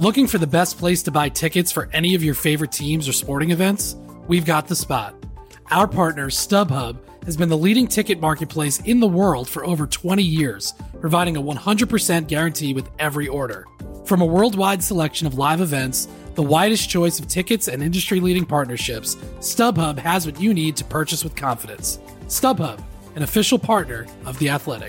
Looking for the best place to buy tickets for any of your favorite teams or sporting events? We've got the spot. Our partner, StubHub, has been the leading ticket marketplace in the world for over 20 years, providing a 100% guarantee with every order. From a worldwide selection of live events, the widest choice of tickets and industry-leading partnerships, StubHub has what you need to purchase with confidence. StubHub, an official partner of The Athletic.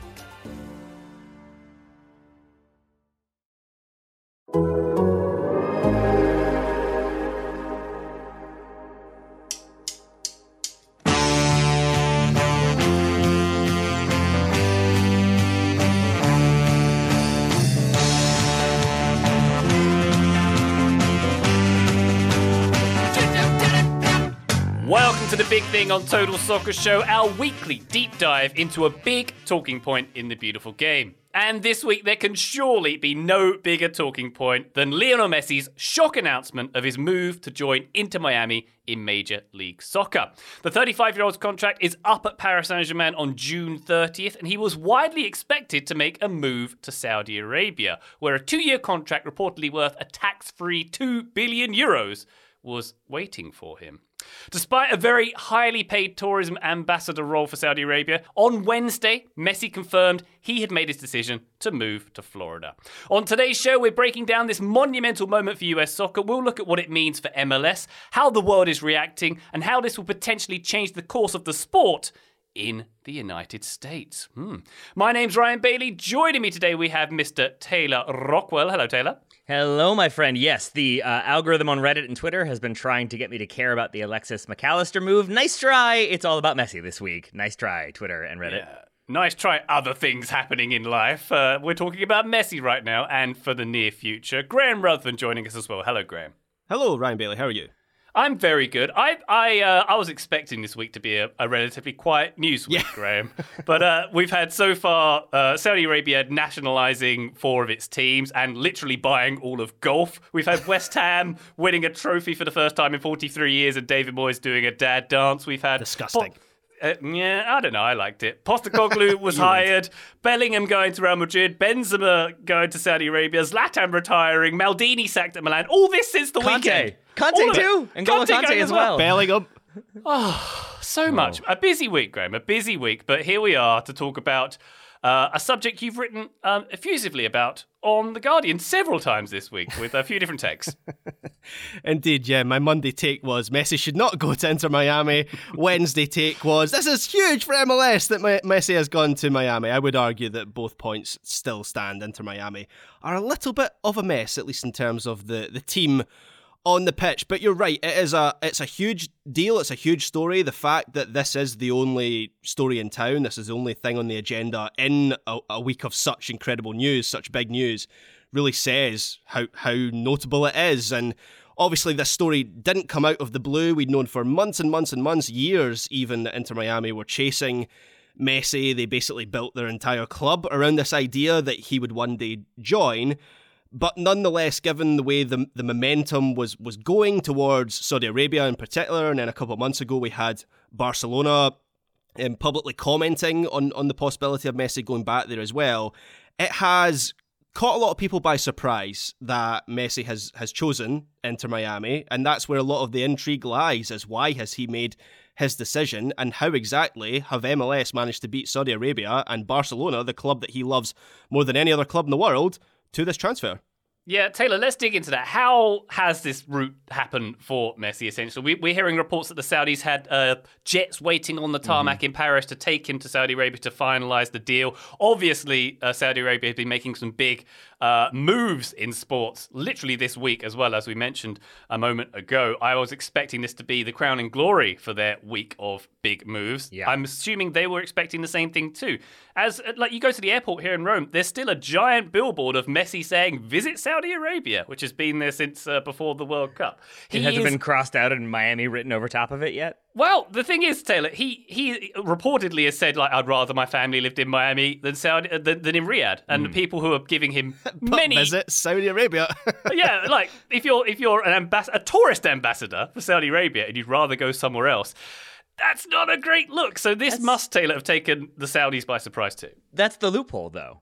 Welcome to the Big Thing on Total Soccer Show, our weekly deep dive into a big talking point in the beautiful game. And this week, there can surely be no bigger talking point than Lionel Messi's shock announcement of his move to join Inter Miami in Major League Soccer. The 35-year-old's contract is up at Paris Saint-Germain on June 30th, and he was widely expected to make a move to Saudi Arabia, where a 2-year contract reportedly worth a tax-free €2 billion was waiting for him. Despite a very highly paid tourism ambassador role for Saudi Arabia, on Wednesday, Messi confirmed he had made his decision to move to Florida. On today's show, we're breaking down this monumental moment for US soccer. We'll look at what it means for MLS, how the world is reacting, and how this will potentially change the course of the sport in the United States. My name's Ryan Bailey. Joining me today, we have Mr. Taylor Rockwell. Hello, Taylor. Hello, my friend. Yes, the algorithm on Reddit and Twitter has been trying to get me to care about the Alexis McAllister move. Nice try. It's all about Messi this week. Nice try, Twitter and Reddit. Yeah. Nice try, other things happening in life. We're talking about Messi right now and for the near future. Graham Ruthven joining us as well. Hello, Graham. Hello, Ryan Bailey. How are you? I'm very good. I was expecting this week to be a relatively quiet news week, Graham. But we've had so far Saudi Arabia nationalising 4 of its teams and literally buying all of golf. We've had West Ham winning a trophy for the first time in 43 years and David Moyes doing a dad dance. We've had... Disgusting. Yeah, I don't know. I liked it. Postecoglou was hired. Bellingham going to Real Madrid. Benzema going to Saudi Arabia. Zlatan retiring. Maldini sacked at Milan. All this since the weekend. Conte too. And Conte as well. Bellingham. Oh, so much. A busy week, Graham. A busy week. But here we are to talk about a subject you've written effusively about on The Guardian several times this week with a few different takes. Indeed, yeah. My Monday take was Messi should not go to Inter Miami. Wednesday take was this is huge for MLS that Messi has gone to Miami. I would argue that both points still stand. Inter Miami are a little bit of a mess, at least in terms of the team on the pitch. But you're right, it's a huge deal, it's a huge story. The fact that this is the only story in town, this is the only thing on the agenda in a week of such incredible news, such big news, really says how notable it is. And obviously this story didn't come out of the blue. We'd known for months and months and months, years even, that Inter Miami were chasing Messi. They basically built their entire club around this idea that he would one day join. But nonetheless, given the way the momentum was going towards Saudi Arabia in particular, and then a couple of months ago we had Barcelona publicly commenting on the possibility of Messi going back there as well, it has caught a lot of people by surprise that Messi has chosen Inter Miami, and that's where a lot of the intrigue lies, is why has he made his decision, and how exactly have MLS managed to beat Saudi Arabia and Barcelona, the club that he loves more than any other club in the world, to this transfer. Yeah, Taylor, let's dig into that. How has this route happened for Messi, essentially? We're hearing reports that the Saudis had jets waiting on the tarmac in Paris to take him to Saudi Arabia to finalise the deal. Obviously, Saudi Arabia has been making some big moves in sports, literally this week as well, as we mentioned a moment ago. I was expecting this to be the crowning glory for their week of big moves. Yeah. I'm assuming they were expecting the same thing too. As you go to the airport here in Rome, there's still a giant billboard of Messi saying, "Visit Saudi Arabia," which has been there since before the World Cup. It hasn't been crossed out and Miami written over top of it yet? Well, the thing is, Taylor, he reportedly has said, I'd rather my family lived in Miami than than in Riyadh. And the people who are giving him many... visit Saudi Arabia. Yeah, if you're a tourist ambassador for Saudi Arabia and you'd rather go somewhere else, that's not a great look. So this must, Taylor, have taken the Saudis by surprise too. That's the loophole, though.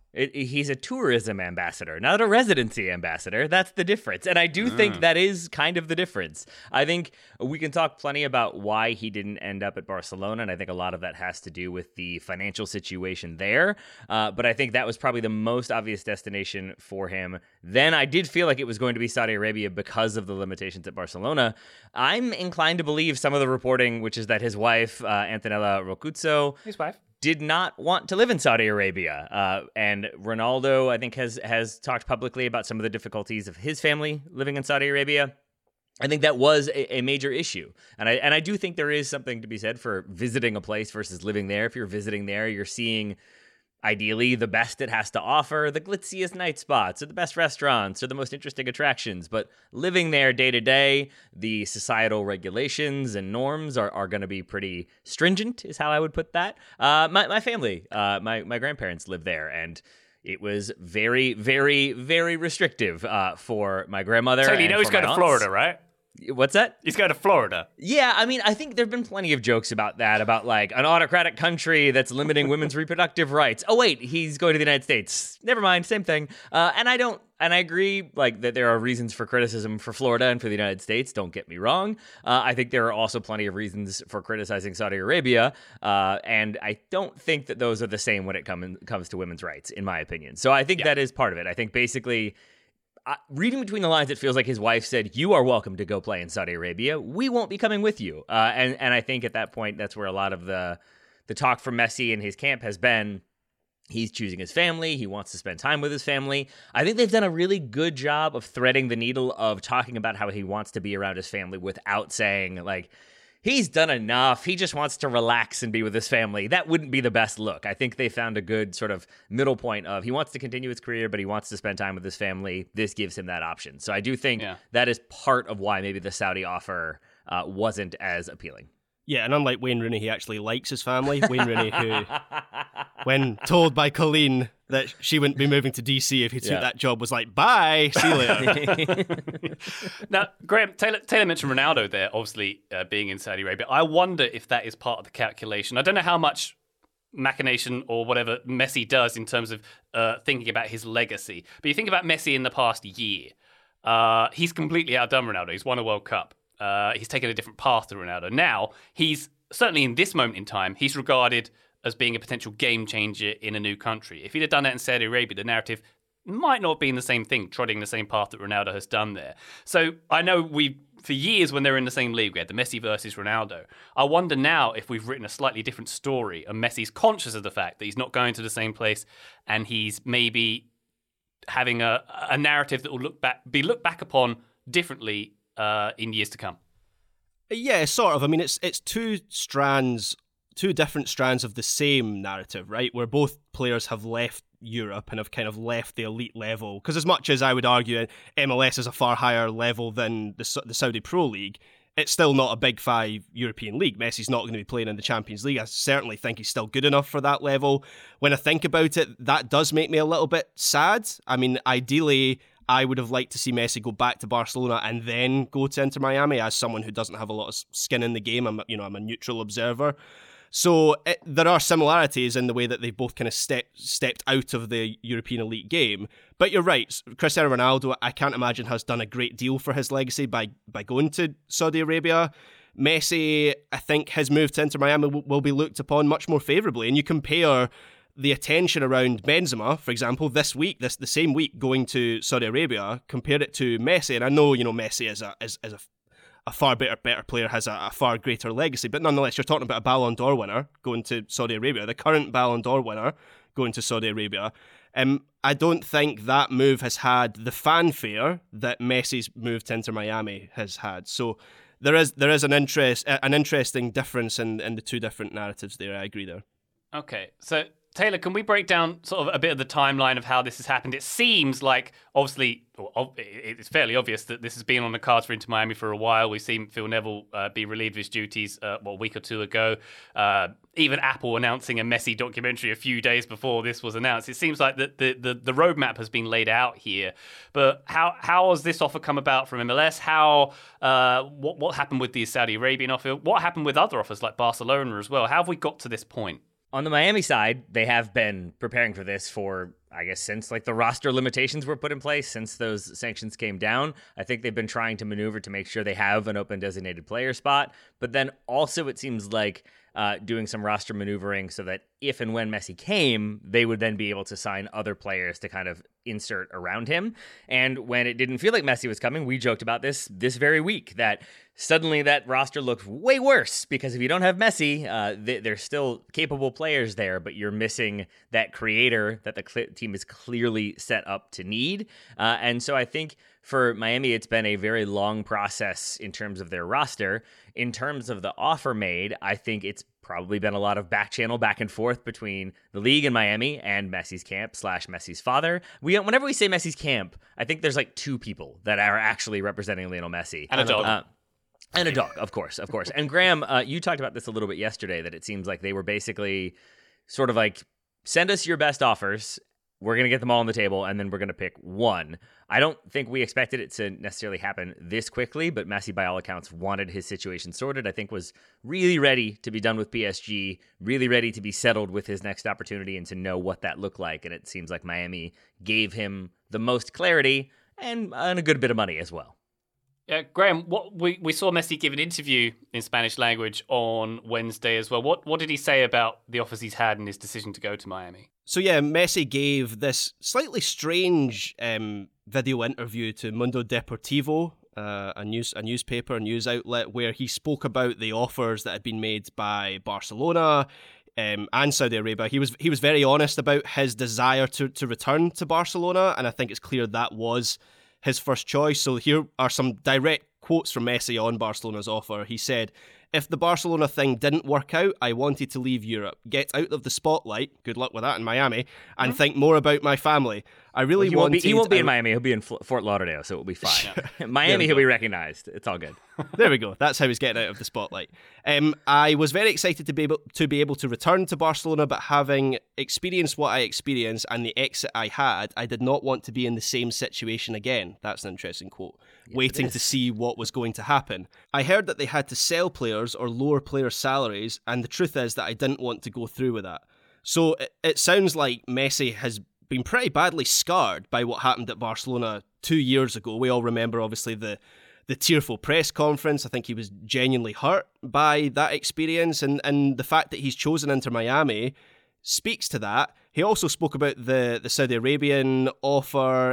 He's a tourism ambassador, not a residency ambassador. That's the difference. And I do think that is kind of the difference. I think we can talk plenty about why he didn't end up at Barcelona, and I think a lot of that has to do with the financial situation there. But I think that was probably the most obvious destination for him. Then I did feel like it was going to be Saudi Arabia because of the limitations at Barcelona. I'm inclined to believe some of the reporting, which is that his wife, Antonella Roccuzzo, did not want to live in Saudi Arabia. And Ronaldo, I think, has talked publicly about some of the difficulties of his family living in Saudi Arabia. I think that was a major issue. And I do think there is something to be said for visiting a place versus living there. If you're visiting there, you're seeing ideally the best it has to offer, the glitziest night spots, or the best restaurants, or the most interesting attractions. But living there day to day, the societal regulations and norms are going to be pretty stringent, is how I would put that. My family, my grandparents live there, and it was very, very, very restrictive for my grandmother. So you know he's going to Florida, right? What's that? He's going to Florida. Yeah, I mean, I think there have been plenty of jokes about that, about like an autocratic country that's limiting women's reproductive rights. Oh, wait, he's going to the United States. Never mind, same thing. And I agree, like, that there are reasons for criticism for Florida and for the United States. Don't get me wrong. I think there are also plenty of reasons for criticizing Saudi Arabia. And I don't think that those are the same when it comes to women's rights, in my opinion. So I think that is part of it. I think basically, reading between the lines, it feels like his wife said, "You are welcome to go play in Saudi Arabia. We won't be coming with you." And I think at that point, that's where a lot of the talk from Messi and his camp has been. He's choosing his family. He wants to spend time with his family. I think they've done a really good job of threading the needle of talking about how he wants to be around his family without saying, like, he's done enough. He just wants to relax and be with his family. That wouldn't be the best look. I think they found a good sort of middle point of he wants to continue his career, but he wants to spend time with his family. This gives him that option. So I do think that is part of why maybe the Saudi offer wasn't as appealing. Yeah, and unlike Wayne Rooney, he actually likes his family. Wayne Rooney, who, when told by Colleen that she wouldn't be moving to DC if he took that job, was like, bye, see you later. Now, Graham, Taylor mentioned Ronaldo there, obviously being in Saudi Arabia. I wonder if that is part of the calculation. I don't know how much machination or whatever Messi does in terms of thinking about his legacy. But you think about Messi in the past year, he's completely outdone Ronaldo. He's won a World Cup. He's taken a different path to Ronaldo. Now, he's certainly in this moment in time, he's regarded as being a potential game changer in a new country. If he'd have done that in Saudi Arabia, the narrative might not have been the same thing, trotting the same path that Ronaldo has done there. So I know for years when they were in the same league, we had the Messi versus Ronaldo. I wonder now if we've written a slightly different story and Messi's conscious of the fact that he's not going to the same place and he's maybe having a narrative that will be looked back upon differently in years to come. Yeah, sort of. I mean, it's two different strands of the same narrative, right? Where both players have left Europe and have kind of left the elite level. Because as much as I would argue MLS is a far higher level than the Saudi Pro League, it's still not a Big Five European league. Messi's not going to be playing in the Champions League. I certainly think he's still good enough for that level. When I think about it, that does make me a little bit sad. I mean, ideally, I would have liked to see Messi go back to Barcelona and then go to Inter Miami. As someone who doesn't have a lot of skin in the game, I'm a neutral observer. So there are similarities in the way that they both kind of stepped out of the European elite game. But you're right, Cristiano Ronaldo, I can't imagine, has done a great deal for his legacy by going to Saudi Arabia. Messi, I think his move to Inter Miami will be looked upon much more favourably. And you compare the attention around Benzema, for example, the same week going to Saudi Arabia, compare it to Messi. And I know, Messi is a far better player, has a far greater legacy, but nonetheless, you're talking about a Ballon d'Or winner going to Saudi Arabia, the current Ballon d'Or winner going to Saudi Arabia. I don't think that move has had the fanfare that Messi's move to Inter Miami has had. So there is an interesting difference in the two different narratives there. I agree there. Okay, so Taylor, can we break down sort of a bit of the timeline of how this has happened? It seems like, obviously, it's fairly obvious that this has been on the cards for Inter Miami for a while. We've seen Phil Neville be relieved of his duties, a week or two ago. Even Apple announcing a Messi documentary a few days before this was announced. It seems like the roadmap has been laid out here. But how has this offer come about from MLS? What happened with the Saudi Arabian offer? What happened with other offers like Barcelona as well? How have we got to this point? On the Miami side, they have been preparing for this for I guess since like the roster limitations were put in place, since those sanctions came down, I think they've been trying to maneuver to make sure they have an open designated player spot. But then also it seems like doing some roster maneuvering so that if and when Messi came, they would then be able to sign other players to kind of insert around him. And when it didn't feel like Messi was coming, we joked about this very week, that suddenly that roster looked way worse because if you don't have Messi, there's still capable players there, but you're missing that creator that the team is clearly set up to need. And so I think for Miami, it's been a very long process in terms of their roster. In terms of the offer made, I think it's probably been a lot of back channel back and forth between the league and Miami and Messi's camp / Messi's father. Whenever we say Messi's camp, I think there's like two people that are actually representing Lionel Messi. And a dog. And a dog, of course. And Graham, you talked about this a little bit yesterday, that it seems like they were basically sort of like, send us your best offers. We're going to get them all on the table, and then we're going to pick one. I don't think we expected it to necessarily happen this quickly, but Messi, by all accounts, wanted his situation sorted. I think was really ready to be done with PSG, really ready to be settled with his next opportunity and to know what that looked like. And it seems like Miami gave him the most clarity and a good bit of money as well. Graham, we saw Messi give an interview in Spanish language on Wednesday as well. What did he say about the offers he's had and his decision to go to Miami? So yeah, Messi gave this slightly strange video interview to Mundo Deportivo, a news outlet, where he spoke about the offers that had been made by Barcelona and Saudi Arabia. He was very honest about his desire to return to Barcelona, and I think it's clear that was his first choice. So here are some direct quotes from Messi on Barcelona's offer. He said, "If the Barcelona thing didn't work out, I wanted to leave Europe, get out of the spotlight, good luck with that in Miami, and think more about my family. I really wanted..." He won't be in Miami, he'll be in Fort Lauderdale, so it will be fine. Miami, he'll be recognized. It's all good. There we go. That's how he's getting out of the spotlight. I was very excited to be able to return to Barcelona, but having experienced what I experienced and the exit I had, I did not want to be in the same situation again. That's an interesting quote. Yes, waiting to see what was going to happen. I heard that they had to sell players or lower players' salaries, and the truth is that I didn't want to go through with that. So it sounds like Messi has been pretty badly scarred by what happened at Barcelona 2 years ago. We all remember, obviously, the tearful press conference. I think he was genuinely hurt by that experience, and the fact that he's chosen Inter Miami speaks to that. He also spoke about the Saudi Arabian offer.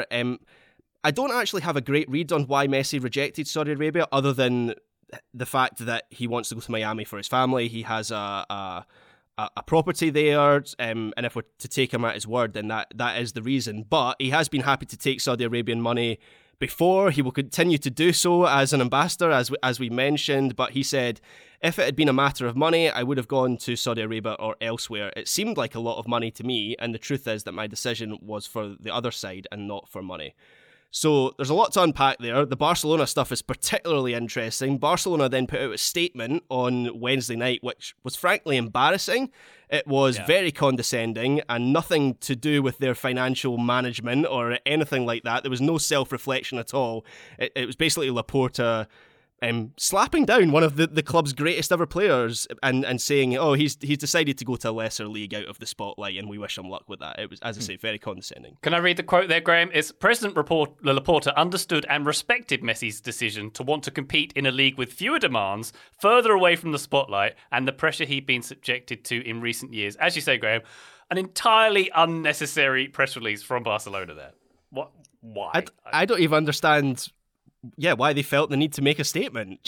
I don't actually have a great read on why Messi rejected Saudi Arabia, other than the fact that he wants to go to Miami for his family. He has a property there, and if we're to take him at his word, then that is the reason. But he has been happy to take Saudi Arabian money before. He will continue to do so as an ambassador, as we mentioned. But he said, if it had been a matter of money, I would have gone to Saudi Arabia or elsewhere. It seemed like a lot of money to me, and the truth is that my decision was for the other side and not for money. So there's a lot to unpack there. The Barcelona stuff is particularly interesting. Barcelona then put out a statement on Wednesday night, which was frankly embarrassing. It was very condescending and nothing to do with their financial management or anything like that. There was no self-reflection at all. It was basically Laporta slapping down one of the club's greatest ever players and saying, oh, he's decided to go to a lesser league out of the spotlight, and we wish him luck with that. It was, as I say, very condescending. Can I read the quote there, Graham? It's President Laporta understood and respected Messi's decision to want to compete in a league with fewer demands, further away from the spotlight and the pressure he'd been subjected to in recent years. As you say, Graham, an entirely unnecessary press release from Barcelona there. What? Why? I don't even understand... why they felt the need to make a statement.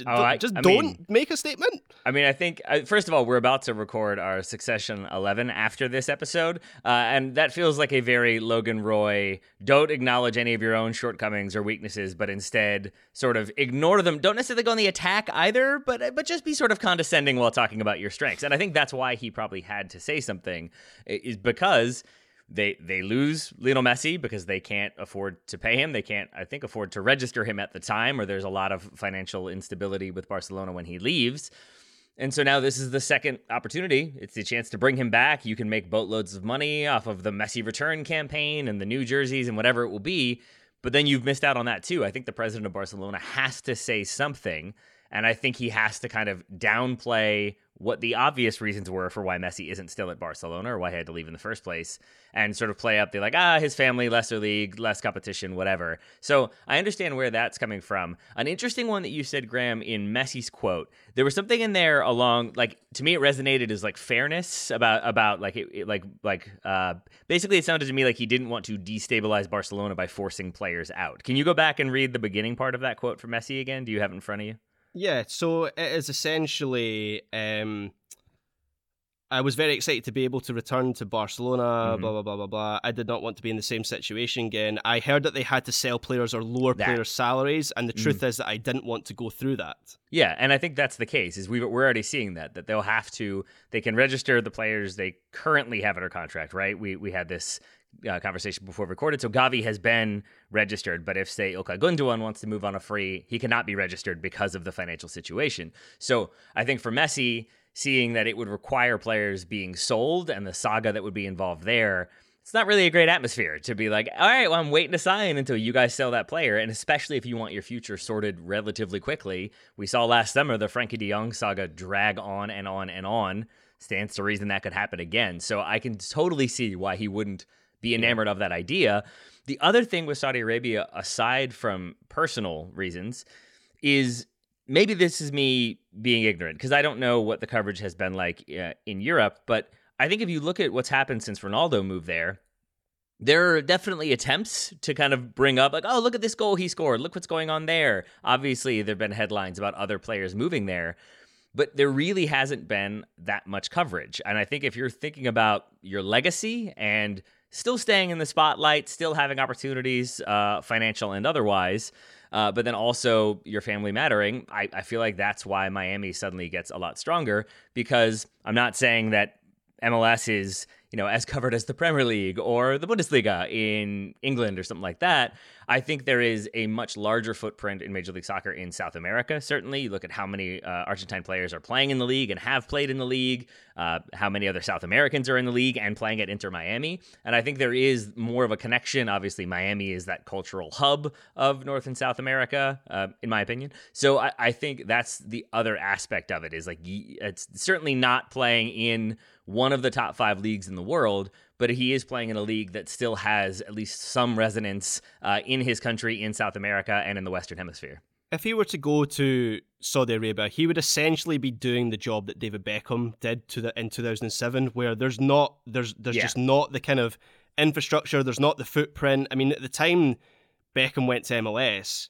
Don't make a statement. I mean, I think, first of all, we're about to record our Succession 11 after this episode, and that feels like a very Logan Roy, don't acknowledge any of your own shortcomings or weaknesses, but instead sort of ignore them. Don't necessarily go on the attack either, but just be sort of condescending while talking about your strengths. And I think that's why he probably had to say something, is because... They lose Lionel Messi because they can't afford to pay him. They can't, I think, afford to register him at the time, or there's a lot of financial instability with Barcelona when he leaves. And so now this is the second opportunity. It's the chance to bring him back. You can make boatloads of money off of the Messi return campaign and the new jerseys and whatever it will be. But then you've missed out on that too. I think the president of Barcelona has to say something. And I think he has to kind of downplay what the obvious reasons were for why Messi isn't still at Barcelona or why he had to leave in the first place, and sort of play up the like, his family, lesser league, less competition, whatever. So I understand where that's coming from. An interesting one that you said, Graham, in Messi's quote, there was something in there along, like, to me it resonated as like fairness about like, basically it sounded to me like he didn't want to destabilize Barcelona by forcing players out. Can you go back and read the beginning part of that quote from Messi again? Do you have it in front of you? Yeah, so it is essentially, I was very excited to be able to return to Barcelona, blah, blah, blah, blah, blah. I did not want to be in the same situation again. I heard that they had to sell players or lower players' salaries, and the truth is that I didn't want to go through that. Yeah, and I think that's the case, is we're already seeing that they can register the players they currently have under contract, right? We had this conversation before we recorded. So Gavi has been registered, but if, say, Ilkay Gundogan wants to move on a free, he cannot be registered because of the financial situation. So I think for Messi, seeing that it would require players being sold and the saga that would be involved there, it's not really a great atmosphere to be like, all right, well, I'm waiting to sign until you guys sell that player. And especially if you want your future sorted relatively quickly. We saw last summer the Frankie de Jong saga drag on and on and on. Stands to reason that could happen again. So I can totally see why he wouldn't be enamored of that idea. The other thing with Saudi Arabia, aside from personal reasons, is maybe this is me being ignorant, because I don't know what the coverage has been like in Europe, but I think if you look at what's happened since Ronaldo moved there are definitely attempts to kind of bring up, like, oh, look at this goal he scored, look what's going on there. Obviously, there have been headlines about other players moving there, but there really hasn't been that much coverage. And I think if you're thinking about your legacy and still staying in the spotlight, still having opportunities, financial and otherwise, but then also your family mattering, I feel like that's why Miami suddenly gets a lot stronger, because I'm not saying that MLS is, as covered as the Premier League or the Bundesliga in England or something like that. I think there is a much larger footprint in Major League Soccer in South America. Certainly, you look at how many Argentine players are playing in the league and have played in the league, how many other South Americans are in the league and playing at Inter Miami. And I think there is more of a connection. Obviously, Miami is that cultural hub of North and South America, in my opinion. So I think that's the other aspect of it, is like, it's certainly not playing in one of the top 5 leagues in the world, but he is playing in a league that still has at least some resonance in his country, in South America, and in the Western Hemisphere. If he were to go to Saudi Arabia, he would essentially be doing the job that David Beckham did in 2007, where there's just not the kind of infrastructure, there's not the footprint. I mean, at the time Beckham went to MLS,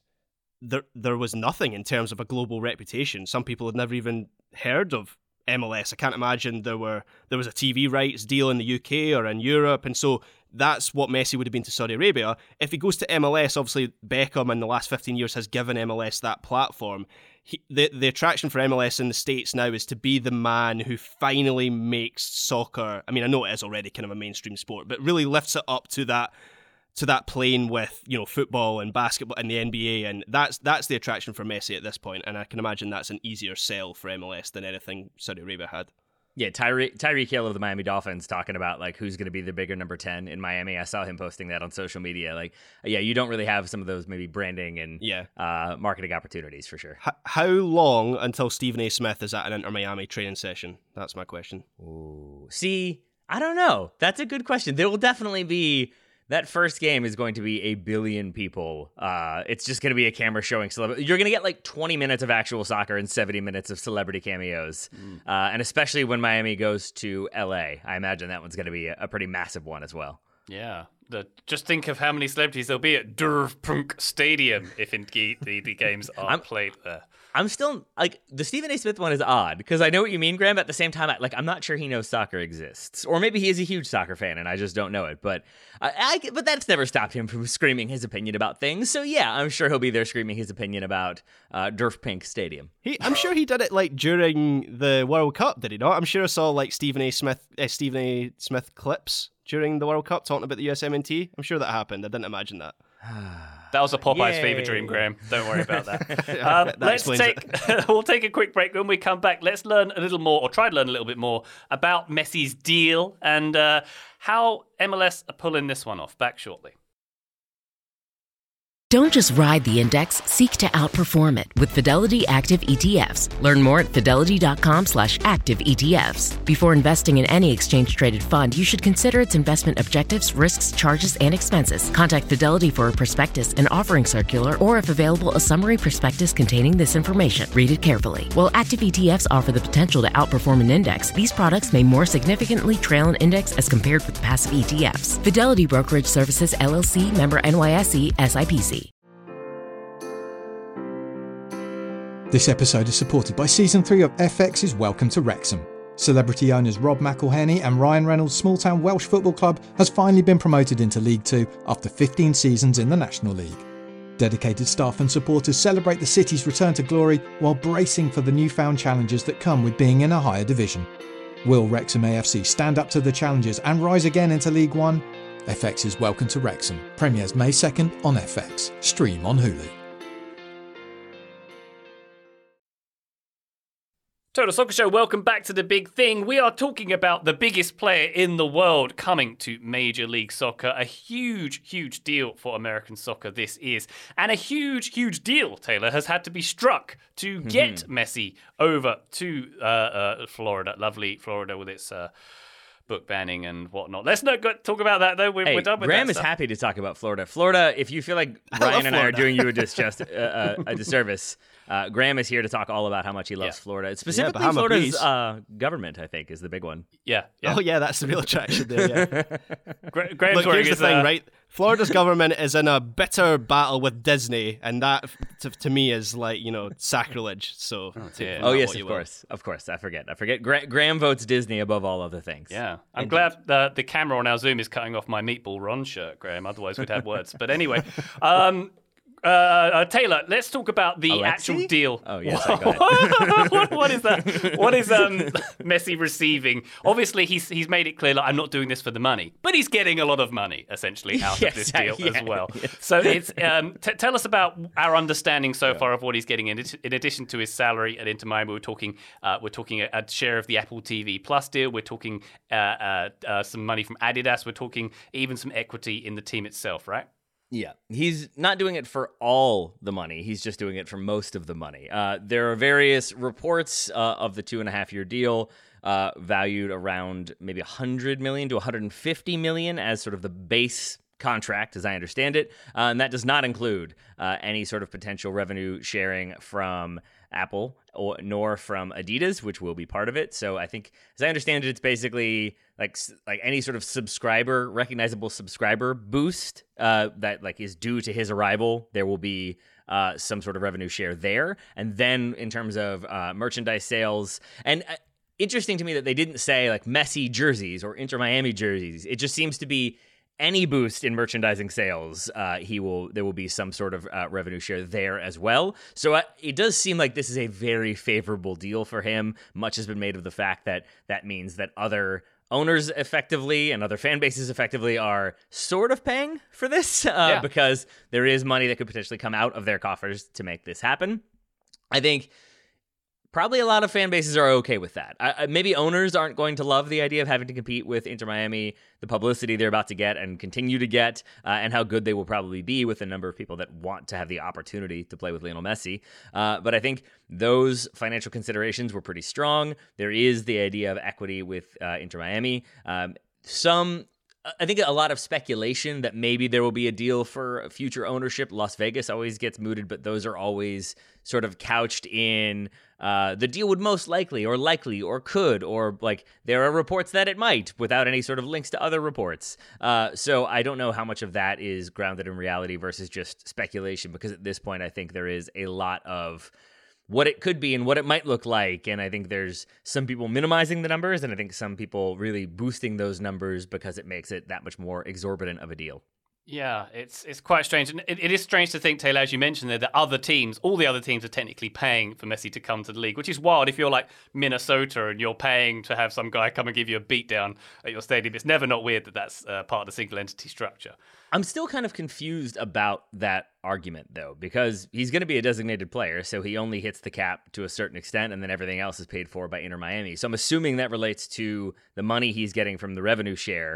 there was nothing in terms of a global reputation. Some people had never even heard of MLS. I can't imagine there was a TV rights deal in the UK or in Europe, and so that's what Messi would have been to Saudi Arabia. If he goes to MLS, obviously Beckham in the last 15 years has given MLS that platform. The attraction for MLS in the States now is to be the man who finally makes soccer, I mean, I know it is already kind of a mainstream sport, but really lifts it up to that plane with, football and basketball and the NBA, and that's the attraction for Messi at this point, and I can imagine that's an easier sell for MLS than anything Saudi Arabia had. Yeah, Tyreek Hill of the Miami Dolphins talking about like who's going to be the bigger number 10 in Miami. I saw him posting that on social media. Like, yeah, you don't really have some of those maybe branding and marketing opportunities for sure. How long until Stephen A. Smith is at an Inter Miami training session? That's my question. Ooh, see, I don't know. That's a good question. There will definitely be. That first game is going to be a billion people. It's just going to be a camera showing celebrity. You're going to get like 20 minutes of actual soccer and 70 minutes of celebrity cameos. And especially when Miami goes to LA, I imagine that one's going to be a pretty massive one as well. Yeah. Just think of how many celebrities there'll be at Durpunk Stadium if indeed the games are played there. I'm still, like, the Stephen A. Smith one is odd, because I know what you mean, Graham, but at the same time, I'm not sure he knows soccer exists. Or maybe he is a huge soccer fan, and I just don't know it. But but that's never stopped him from screaming his opinion about things. So, yeah, I'm sure he'll be there screaming his opinion about Durpink Stadium. I'm sure he did it, like, during the World Cup, did he not? I'm sure I saw, like, Stephen A. Smith clips during the World Cup talking about the USMNT. I'm sure that happened. I didn't imagine that. That was a Popeye's fever dream, Graham. Don't worry about that. We'll take a quick break. When we come back, let's learn a little more, or try to learn a little bit more, about Messi's deal and how MLS are pulling this one off. Back shortly. Don't just ride the index, seek to outperform it with Fidelity Active ETFs. Learn more at fidelity.com/active ETFs. Before investing in any exchange-traded fund, you should consider its investment objectives, risks, charges, and expenses. Contact Fidelity for a prospectus, an offering circular, or if available, a summary prospectus containing this information. Read it carefully. While active ETFs offer the potential to outperform an index, these products may more significantly trail an index as compared with passive ETFs. Fidelity Brokerage Services, LLC, member NYSE, SIPC. This episode is supported by Season 3 of FX's Welcome to Wrexham. Celebrity owners Rob McElhenney and Ryan Reynolds' small-town Welsh football club has finally been promoted into League 2 after 15 seasons in the National League. Dedicated staff and supporters celebrate the city's return to glory while bracing for the newfound challenges that come with being in a higher division. Will Wrexham AFC stand up to the challenges and rise again into League 1? FX's Welcome to Wrexham premieres May 2nd on FX. Stream on Hulu. Total Soccer Show, welcome back to The Big Thing. We are talking about the biggest player in the world coming to Major League Soccer. A huge, huge deal for American soccer this is. And a huge, huge deal, Taylor, has had to be struck to get Messi over to Florida. Lovely Florida with its book banning and whatnot. Let's not talk about that, though. We're done with Graham that is stuff. happy to talk about Florida. Florida, if you feel like Ryan and I are doing you a disservice, Graham is here to talk all about how much he loves Florida. Specifically, Florida's government, I think, is the big one. Yeah. Oh, yeah, that's the real attraction there, yeah. Graham's Look, here's the thing, right? Florida's government is in a bitter battle with Disney, and that, to me, is like, sacrilege. So, yes, of course. I forget. Graham votes Disney above all other things. Yeah, I'm glad the camera on our Zoom is cutting off my Meatball Ron shirt, Graham. Otherwise, we'd have words. But anyway, Taylor, let's talk about the actual deal. Oh, yes, go ahead. What is that? What is Messi receiving? Obviously, he's made it clear, like, I'm not doing this for the money, but he's getting a lot of money, essentially, out of this deal as well. Yes. So it's tell us about our understanding so far of what he's getting in addition to his salary at Inter Miami. We're talking a share of the Apple TV Plus deal. We're talking some money from Adidas. We're talking even some equity in the team itself, right? Yeah, he's not doing it for all the money. He's just doing it for most of the money. There are various reports of the 2.5-year deal valued around maybe $100 million to $150 million as sort of the base contract, as I understand it. And that does not include any sort of potential revenue sharing from Apple nor from Adidas, which will be part of it. So I think, as I understand it, it's basically like any sort of recognizable subscriber boost that is due to his arrival. There will be some sort of revenue share there. And then in terms of merchandise sales, and interesting to me that they didn't say like Messi jerseys or Inter Miami jerseys. It just seems to be any boost in merchandising sales, there will be some sort of revenue share there as well. So it does seem like this is a very favorable deal for him. Much has been made of the fact that means that other owners effectively and other fan bases effectively are sort of paying for this because there is money that could potentially come out of their coffers to make this happen. I think probably a lot of fan bases are okay with that. Maybe owners aren't going to love the idea of having to compete with Inter Miami, the publicity they're about to get and continue to get, and how good they will probably be with the number of people that want to have the opportunity to play with Lionel Messi. But I think those financial considerations were pretty strong. There is the idea of equity with Inter Miami. I think a lot of speculation that maybe there will be a deal for future ownership. Las Vegas always gets mooted, but those are always sort of couched in the deal would most likely or could, or like there are reports that it might without any sort of links to other reports. So I don't know how much of that is grounded in reality versus just speculation, because at this point I think there is a lot of what it could be and what it might look like. And I think there's some people minimizing the numbers, and I think some people really boosting those numbers because it makes it that much more exorbitant of a deal. Yeah, it's quite strange. And it is strange to think, Taylor, as you mentioned there, that all the other teams are technically paying for Messi to come to the league, which is wild. If you're like Minnesota and you're paying to have some guy come and give you a beatdown at your stadium, it's never not weird that that's part of the single entity structure. I'm still kind of confused about that argument, though, because he's going to be a designated player, so he only hits the cap to a certain extent, and then everything else is paid for by Inter Miami. So I'm assuming that relates to the money he's getting from the revenue share.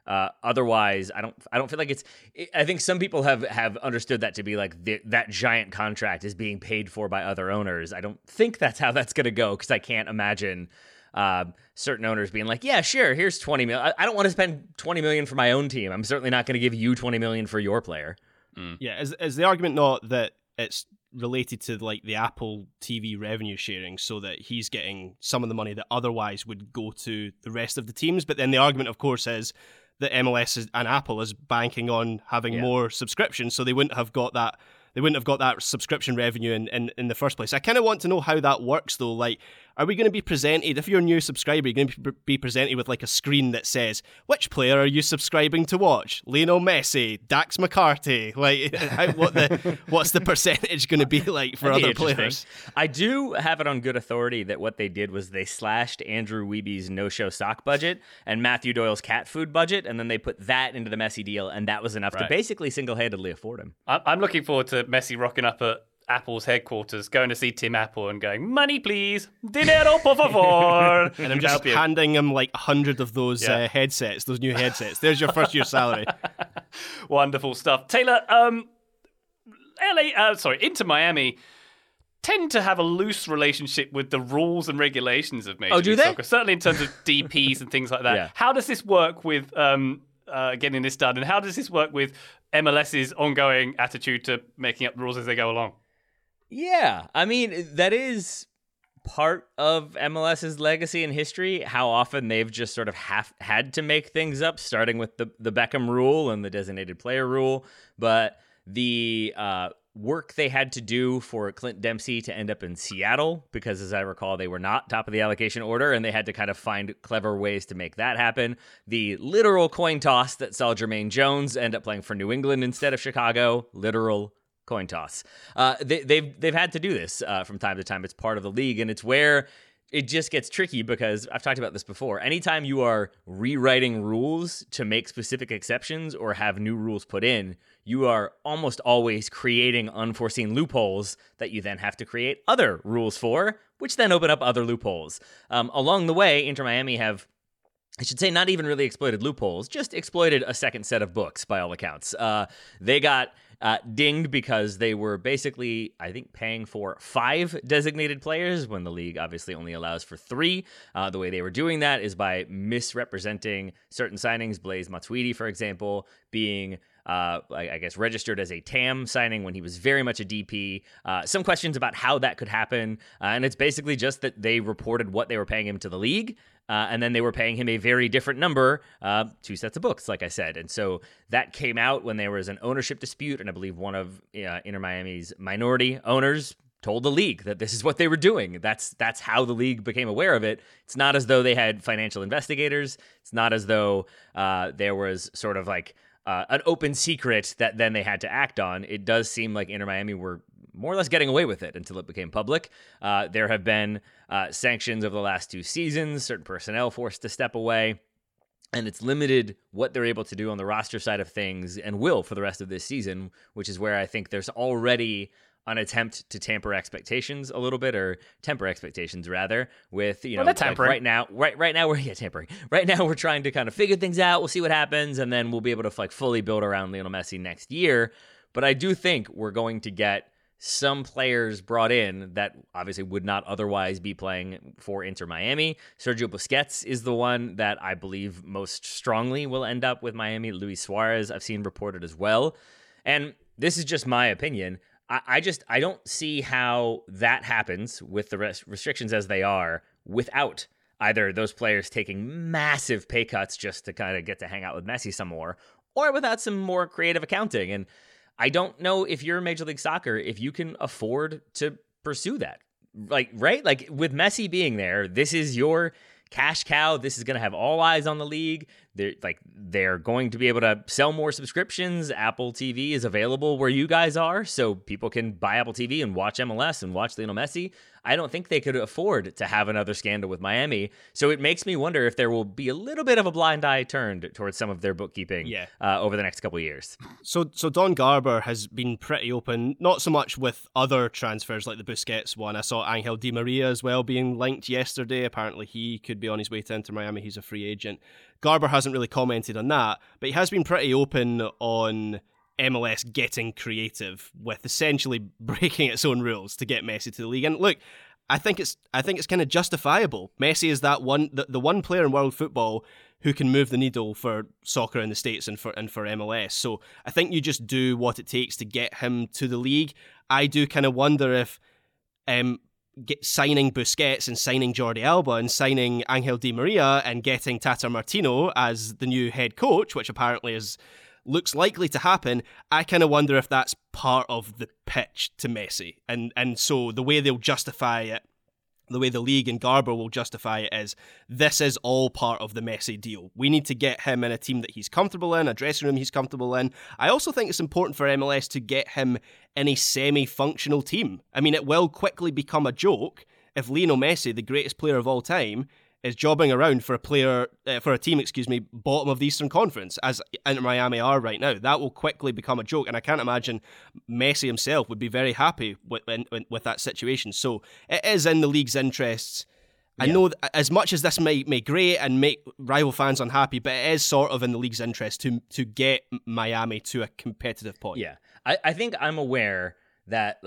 Otherwise, I don't feel like I think some people have understood that to be like that giant contract is being paid for by other owners. I don't think that's how that's going to go, because I can't imagine certain owners being like, yeah, sure, here's $20 million. I don't want to spend $20 million for my own team. I'm certainly not going to give you $20 million for your player. Yeah, is the argument not that it's related to like the Apple TV revenue sharing, so that he's getting some of the money that otherwise would go to the rest of the teams? But then the argument, of course, is that MLS and Apple is banking on having more subscriptions, so they wouldn't have got that. They wouldn't have got that subscription revenue in the first place. I kind of want to know how that works, though. Like, are we going to be presented, if you're a new subscriber, you're going to be presented with like a screen that says, which player are you subscribing to watch? Lionel Messi, Dax McCarty? Like, what's the percentage going to be like for other players? I do have it on good authority that what they did was they slashed Andrew Wiebe's no-show sock budget and Matthew Doyle's cat food budget, and then they put that into the Messi deal, and that was enough to basically single-handedly afford him. I'm looking forward to Messi rocking up at Apple's headquarters, going to see Tim Apple and going, money please, dinero por favor. And I'm just handing him like 100 of those headsets, those new headsets. There's your first year salary. Wonderful stuff. Taylor, Inter Miami tend to have a loose relationship with the rules and regulations of Major League Soccer, certainly in terms of DPs and things like that. Yeah. How does this work with getting this done, and how does this work with MLS's ongoing attitude to making up the rules as they go along? Yeah, I mean, that is part of MLS's legacy and history, how often they've just sort of had to make things up, starting with the Beckham rule and the designated player rule. But the work they had to do for Clint Dempsey to end up in Seattle, because as I recall, they were not top of the allocation order, and they had to kind of find clever ways to make that happen. The literal coin toss that saw Jermaine Jones end up playing for New England instead of Chicago, literal coin toss. They've had to do this from time to time. It's part of the league, and it's where it just gets tricky, because I've talked about this before. Anytime you are rewriting rules to make specific exceptions or have new rules put in, you are almost always creating unforeseen loopholes that you then have to create other rules for, which then open up other loopholes. Along the way, Inter Miami have, I should say, not even really exploited loopholes, just exploited a second set of books, by all accounts. They got dinged because they were basically, I think, paying for 5 designated players when the league obviously only allows for 3. The way they were doing that is by misrepresenting certain signings. Blaise Matuidi, for example, being I guess registered as a TAM signing when he was very much a DP. Some questions about how that could happen, and it's basically just that they reported what they were paying him to the league, and then they were paying him a very different number, 2 sets of books, like I said. And so that came out when there was an ownership dispute, and I believe one of Inter Miami's minority owners told the league that this is what they were doing. That's how the league became aware of it. It's not as though they had financial investigators. It's not as though there was sort of like an open secret that then they had to act on. It does seem like Inter Miami were more or less getting away with it until it became public. There have been sanctions over the last 2 seasons, certain personnel forced to step away, and it's limited what they're able to do on the roster side of things, and will for the rest of this season, which is where I think there's already an attempt to temper expectations a little bit, or temper expectations rather, with, you know, like right now we're tampering. Right now we're trying to kind of figure things out. We'll see what happens, and then we'll be able to like fully build around Lionel Messi next year. But I do think we're going to get some players brought in that obviously would not otherwise be playing for Inter Miami. Sergio Busquets is the one that I believe most strongly will end up with Miami. Luis Suarez I've seen reported as well. And this is just my opinion. I don't see how that happens with the restrictions as they are without either those players taking massive pay cuts just to kind of get to hang out with Messi some more, or without some more creative accounting. And I don't know if you're Major League Soccer, if you can afford to pursue that. Like, right? Like with Messi being there, this is your cash cow. This is going to have all eyes on the league. They're going to be able to sell more subscriptions. Apple TV is available where you guys are, so people can buy Apple TV and watch MLS and watch Lionel Messi. I don't think they could afford to have another scandal with Miami. So it makes me wonder if there will be a little bit of a blind eye turned towards some of their bookkeeping over the next couple of years. So Don Garber has been pretty open, not so much with other transfers like the Busquets one. I saw Angel Di Maria as well being linked yesterday. Apparently he could be on his way to Inter Miami. He's a free agent. Garber hasn't hasn't really commented on that, but he has been pretty open on MLS getting creative with essentially breaking its own rules to get Messi to the league. And look, I think it's kind of justifiable. Messi is that the one player in world football who can move the needle for soccer in the States and for MLS. So I think you just do what it takes to get him to the league. I do kind of wonder if signing Busquets and signing Jordi Alba and signing Angel Di Maria and getting Tata Martino as the new head coach, which apparently looks likely to happen, I kind of wonder if that's part of the pitch to Messi. And so the way they'll justify it, the way the league and Garber will justify it is, this is all part of the Messi deal. We need to get him in a team that he's comfortable in, a dressing room he's comfortable in. I also think it's important for MLS to get him in a semi-functional team. I mean, it will quickly become a joke if Lionel Messi, the greatest player of all time, is jobbing around for a team, bottom of the Eastern Conference, as Inter Miami are right now. That will quickly become a joke, and I can't imagine Messi himself would be very happy with that situation. So it is in the league's interests. I know that as much as this may grate and make rival fans unhappy, but it is sort of in the league's interest to get Miami to a competitive point. Yeah, I think I'm aware that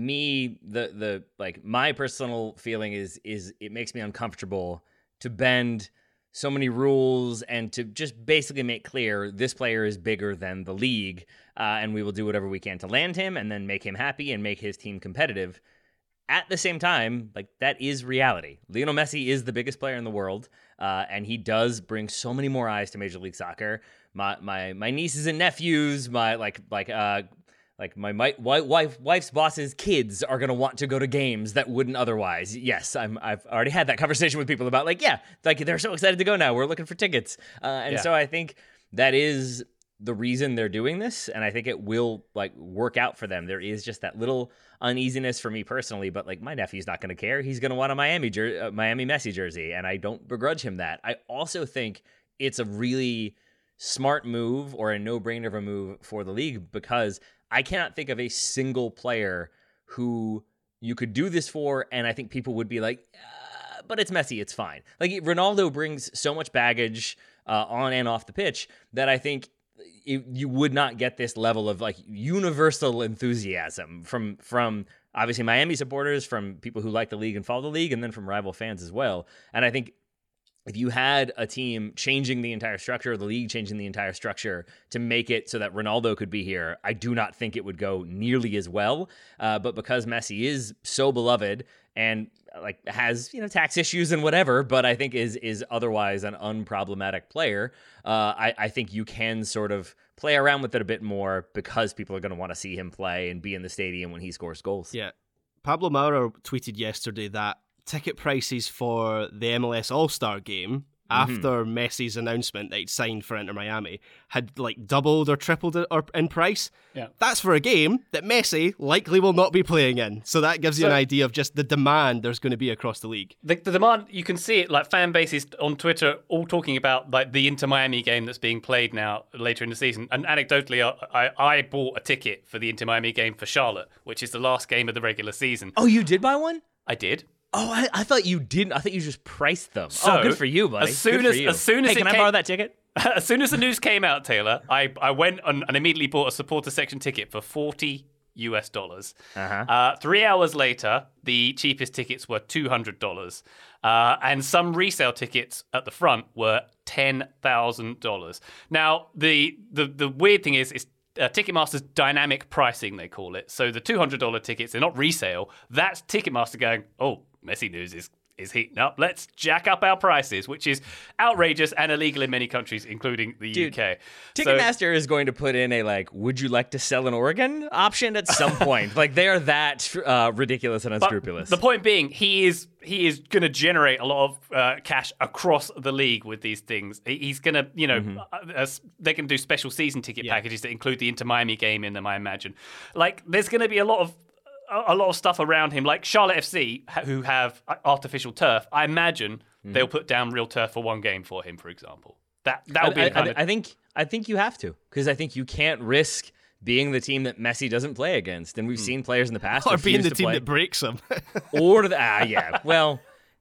my personal feeling is it makes me uncomfortable to bend so many rules and to just basically make clear this player is bigger than the league, and we will do whatever we can to land him and then make him happy and make his team competitive. At the same time, that is reality. Lionel Messi is the biggest player in the world, and he does bring so many more eyes to Major League Soccer. My nieces and nephews, my wife's boss's kids are going to want to go to games that wouldn't otherwise. Yes, I've already had that conversation with people about they're so excited to go now. We're looking for tickets. So I think that is the reason they're doing this. And I think it will work out for them. There is just that little uneasiness for me personally, but my nephew's not going to care. He's going to want a Miami Messi jersey. And I don't begrudge him that. I also think it's a really smart move or a no-brainer of a move for the league, because I cannot think of a single player who you could do this for, and I think people would be but it's Messi, it's fine. Ronaldo brings so much baggage on and off the pitch that I think you would not get this level of universal enthusiasm from obviously Miami supporters, from people who like the league and follow the league, and then from rival fans as well. And I think if you had a team changing the entire structure, the league changing the entire structure to make it so that Ronaldo could be here, I do not think it would go nearly as well. But because Messi is so beloved and has tax issues and whatever, but I think is otherwise an unproblematic player, I think you can sort of play around with it a bit more, because people are going to want to see him play and be in the stadium when he scores goals. Yeah, Pablo Maurer tweeted yesterday that ticket prices for the MLS All-Star game after Messi's announcement that he'd signed for Inter Miami had doubled or tripled in price. Yeah. That's for a game that Messi likely will not be playing in. So that gives you an idea of just the demand there's going to be across the league. The demand, you can see it, fan bases on Twitter all talking about the Inter Miami game that's being played now later in the season. And anecdotally, I bought a ticket for the Inter Miami game for Charlotte, which is the last game of the regular season. Oh, you did buy one? I did. Oh, I thought you didn't. I thought you just priced them. So, good for you, buddy. As soon as can I borrow that ticket? As soon as the news came out, Taylor, I went and immediately bought a supporter section ticket for $40. 3 hours later, the cheapest tickets were $200, and some resale tickets at the front were $10,000. Now, the weird thing is Ticketmaster's dynamic pricing, they call it. So the $200 tickets, they're not resale. That's Ticketmaster going, oh, Messi news is heating up. Let's jack up our prices, which is outrageous and illegal in many countries, including the UK. Ticketmaster is going to put in a would you like to sell in Oregon option at some point. They are that ridiculous and unscrupulous. But the point being, he is going to generate a lot of cash across the league with these things. He's going to, they can do special season ticket packages that include the Inter Miami game in them, I imagine. There's going to be a lot of stuff around him, like Charlotte FC, who have artificial turf. I imagine they'll put down real turf for one game for him, for example. That'll be I think you have to, because I think you can't risk being the team that Messi doesn't play against, and we've seen players in the past or being the team that breaks him. Well,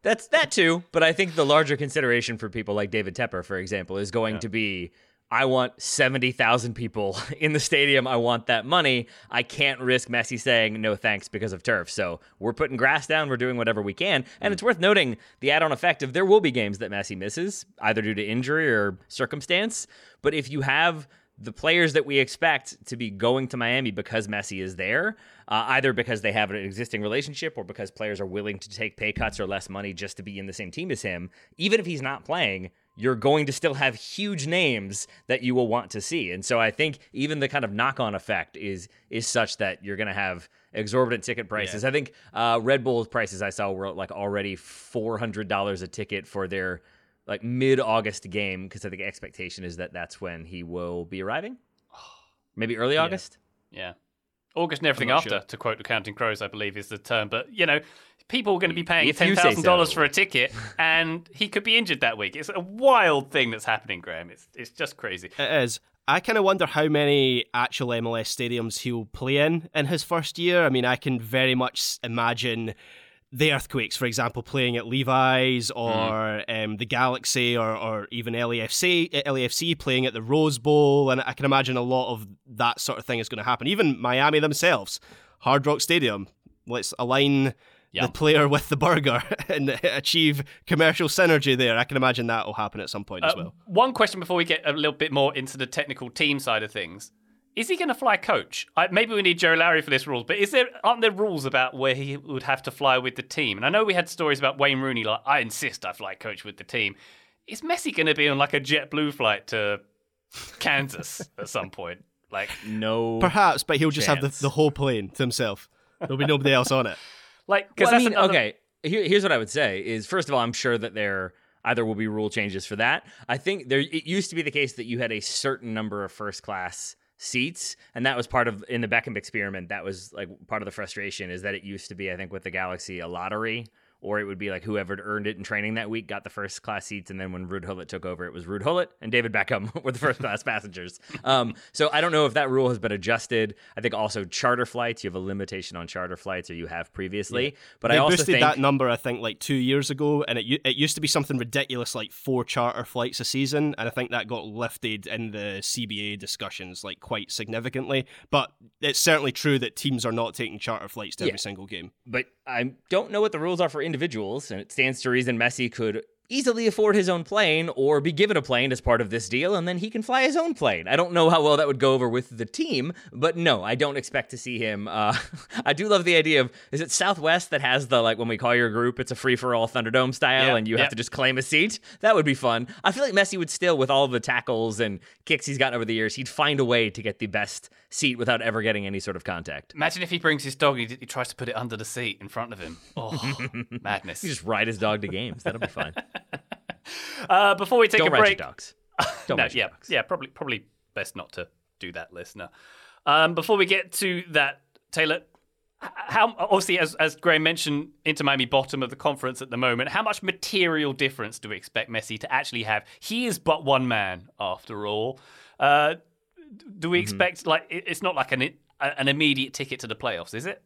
That's that too, but I think the larger consideration for people like David Tepper, for example, is going to be, I want 70,000 people in the stadium. I want that money. I can't risk Messi saying no thanks because of turf. So we're putting grass down. We're doing whatever we can. And it's worth noting the add-on effect of there will be games that Messi misses, either due to injury or circumstance. But if you have the players that we expect to be going to Miami because Messi is there, either because they have an existing relationship or because players are willing to take pay cuts or less money just to be in the same team as him, even if he's not playing, you're going to still have huge names that you will want to see. And so I think even the kind of knock-on effect is such that you're going to have exorbitant ticket prices. Yeah. I think Red Bull's prices I saw were like already $400 a ticket for their like mid-August game, because I think the expectation is that that's when he will be arriving. Maybe early August? Yeah. August and everything after, to quote the Counting Crows, I believe is the term. But, you know, people are going to be paying $10,000 for a ticket, and he could be injured that week. It's a wild thing that's happening, Graham. It's just crazy. It is. I kind of wonder how many actual MLS stadiums he'll play in his first year. I mean, I can very much imagine the Earthquakes, for example, playing at Levi's, or the Galaxy, or even LAFC playing at the Rose Bowl, and I can imagine a lot of that sort of thing is going to happen. Even Miami themselves, Hard Rock Stadium, let's align the player with the burger and achieve commercial synergy there. I can imagine that will happen at some point as well. One question before we get a little bit more into the technical team side of things. Is he going to fly coach? Maybe we need Joe Lowry for this rule, but aren't there rules about where he would have to fly with the team? And I know we had stories about Wayne Rooney, like, I insist I fly coach with the team. Is Messi going to be on like a JetBlue flight to Kansas at some point? Like, no, perhaps, but he'll just have the whole plane to himself. There'll be nobody else on it. Like, okay. Here's what I would say is, first of all, I'm sure that there either will be rule changes for that. I think it used to be the case that you had a certain number of first class seats, and that was part of, in the Beckham experiment, that was like part of the frustration, is that it used to be, I think with the Galaxy, a lottery, or it would be like whoever earned it in training that week got the first class seats, and then when Ruud Gullit took over, it was Ruud Gullit and David Beckham were the first class passengers. So I don't know if that rule has been adjusted. I think also charter flights, you have a limitation on charter flights, or you have previously. But they I also boosted that number, I think, like 2 years ago, and it used to be something ridiculous like 4 charter flights a season, and I think that got lifted in the CBA discussions like quite significantly. But it's certainly true that teams are not taking charter flights to every single game. But I don't know what the rules are for individuals, and it stands to reason Messi could easily afford his own plane or be given a plane as part of this deal, and then he can fly his own plane. I don't know how well that would go over with the team, but no, I don't expect to see him. I do love the idea of, is it Southwest that has the, like, when we call your group, it's a free-for-all Thunderdome style, and you have to just claim a seat? That would be fun. I feel like Messi would still, with all of the tackles and kicks he's gotten over the years, he'd find a way to get the best seat without ever getting any sort of contact. Imagine if he brings his dog and he tries to put it under the seat in front of him. Oh, madness. You just ride his dog to games. That'll be fun. Before we take a break, ride your dogs. Don't ride your dogs. Yeah, probably best not to do that, listener. Before we get to that, Taylor, how obviously, as Graham mentioned, Inter Miami bottom of the conference at the moment. How much material difference do we expect Messi to actually have? He is but one man, after all. Do we expect, like, it's not like an immediate ticket to the playoffs, is it?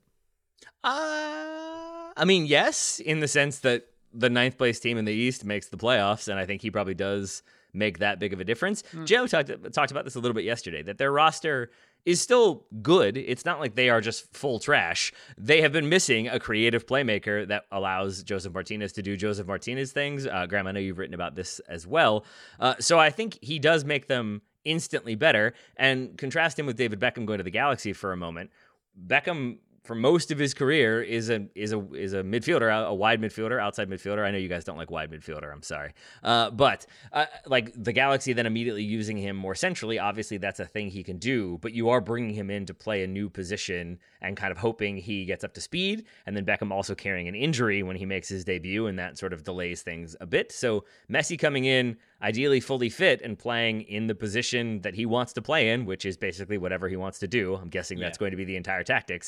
I mean, yes, in the sense that the 9th place team in the East makes the playoffs, and I think he probably does make that big of a difference. Joe talked about this a little bit yesterday, that their roster is still good. It's not like they are just full trash. They have been missing a creative playmaker that allows Joseph Martinez to do Joseph Martinez things. Graham, I know you've written about this as well. So I think he does make them instantly better. And contrast him with David Beckham going to the Galaxy for a moment. Beckham, for most of his career, is a midfielder, a wide midfielder, outside midfielder. I know you guys don't like wide midfielder. I'm sorry, but like the Galaxy then immediately using him more centrally. Obviously, that's a thing he can do. But you are bringing him in to play a new position and kind of hoping he gets up to speed. And then Beckham also carrying an injury when he makes his debut, and that sort of delays things a bit. So Messi coming in, ideally fully fit and playing in the position that he wants to play in, which is basically whatever he wants to do. I'm guessing that's going to be the entire tactics.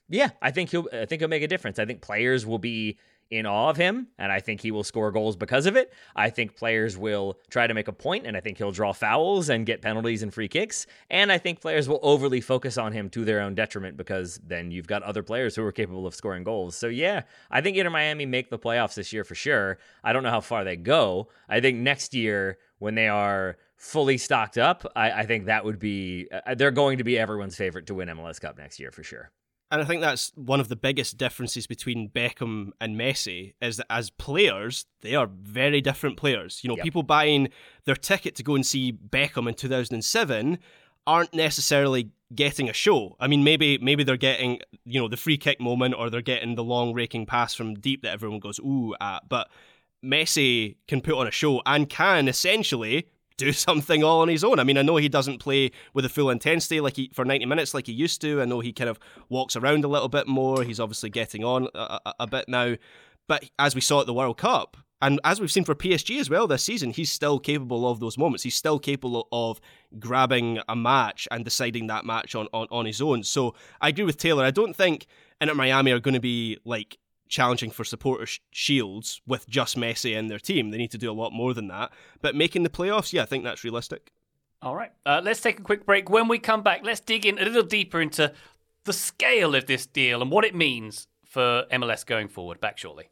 Yeah, I think he'll make a difference. I think players will be in awe of him, and I think he will score goals because of it. I think players will try to make a point, and I think he'll draw fouls and get penalties and free kicks. And I think players will overly focus on him to their own detriment, because then you've got other players who are capable of scoring goals. So yeah, I think Inter Miami make the playoffs this year for sure. I don't know how far they go. I think next year, when they are fully stocked up, I think that would be, they're going to be everyone's favorite to win MLS Cup next year for sure. And I think that's one of the biggest differences between Beckham and Messi, is that as players, they are very different players. You know, people buying their ticket to go and see Beckham in 2007 aren't necessarily getting a show. I mean, maybe they're getting, you know, the free kick moment, or they're getting the long raking pass from deep that everyone goes, ooh, at. But Messi can put on a show and can essentially do something all on his own. I mean, I know he doesn't play with a full intensity for 90 minutes like he used to. I know he kind of walks around a little bit more. He's obviously getting on a bit now. But as we saw at the World Cup, and as we've seen for PSG as well this season, he's still capable of those moments. He's still capable of grabbing a match and deciding that match on his own. So I agree with Taylor. I don't think Inter Miami are going to be like challenging for supporter shields with just Messi in their team. They need to do a lot more than that. But making the playoffs, yeah, I think that's realistic. All right. Let's take a quick break. When we come back, let's dig in a little deeper into the scale of this deal and what it means for MLS going forward. Back shortly.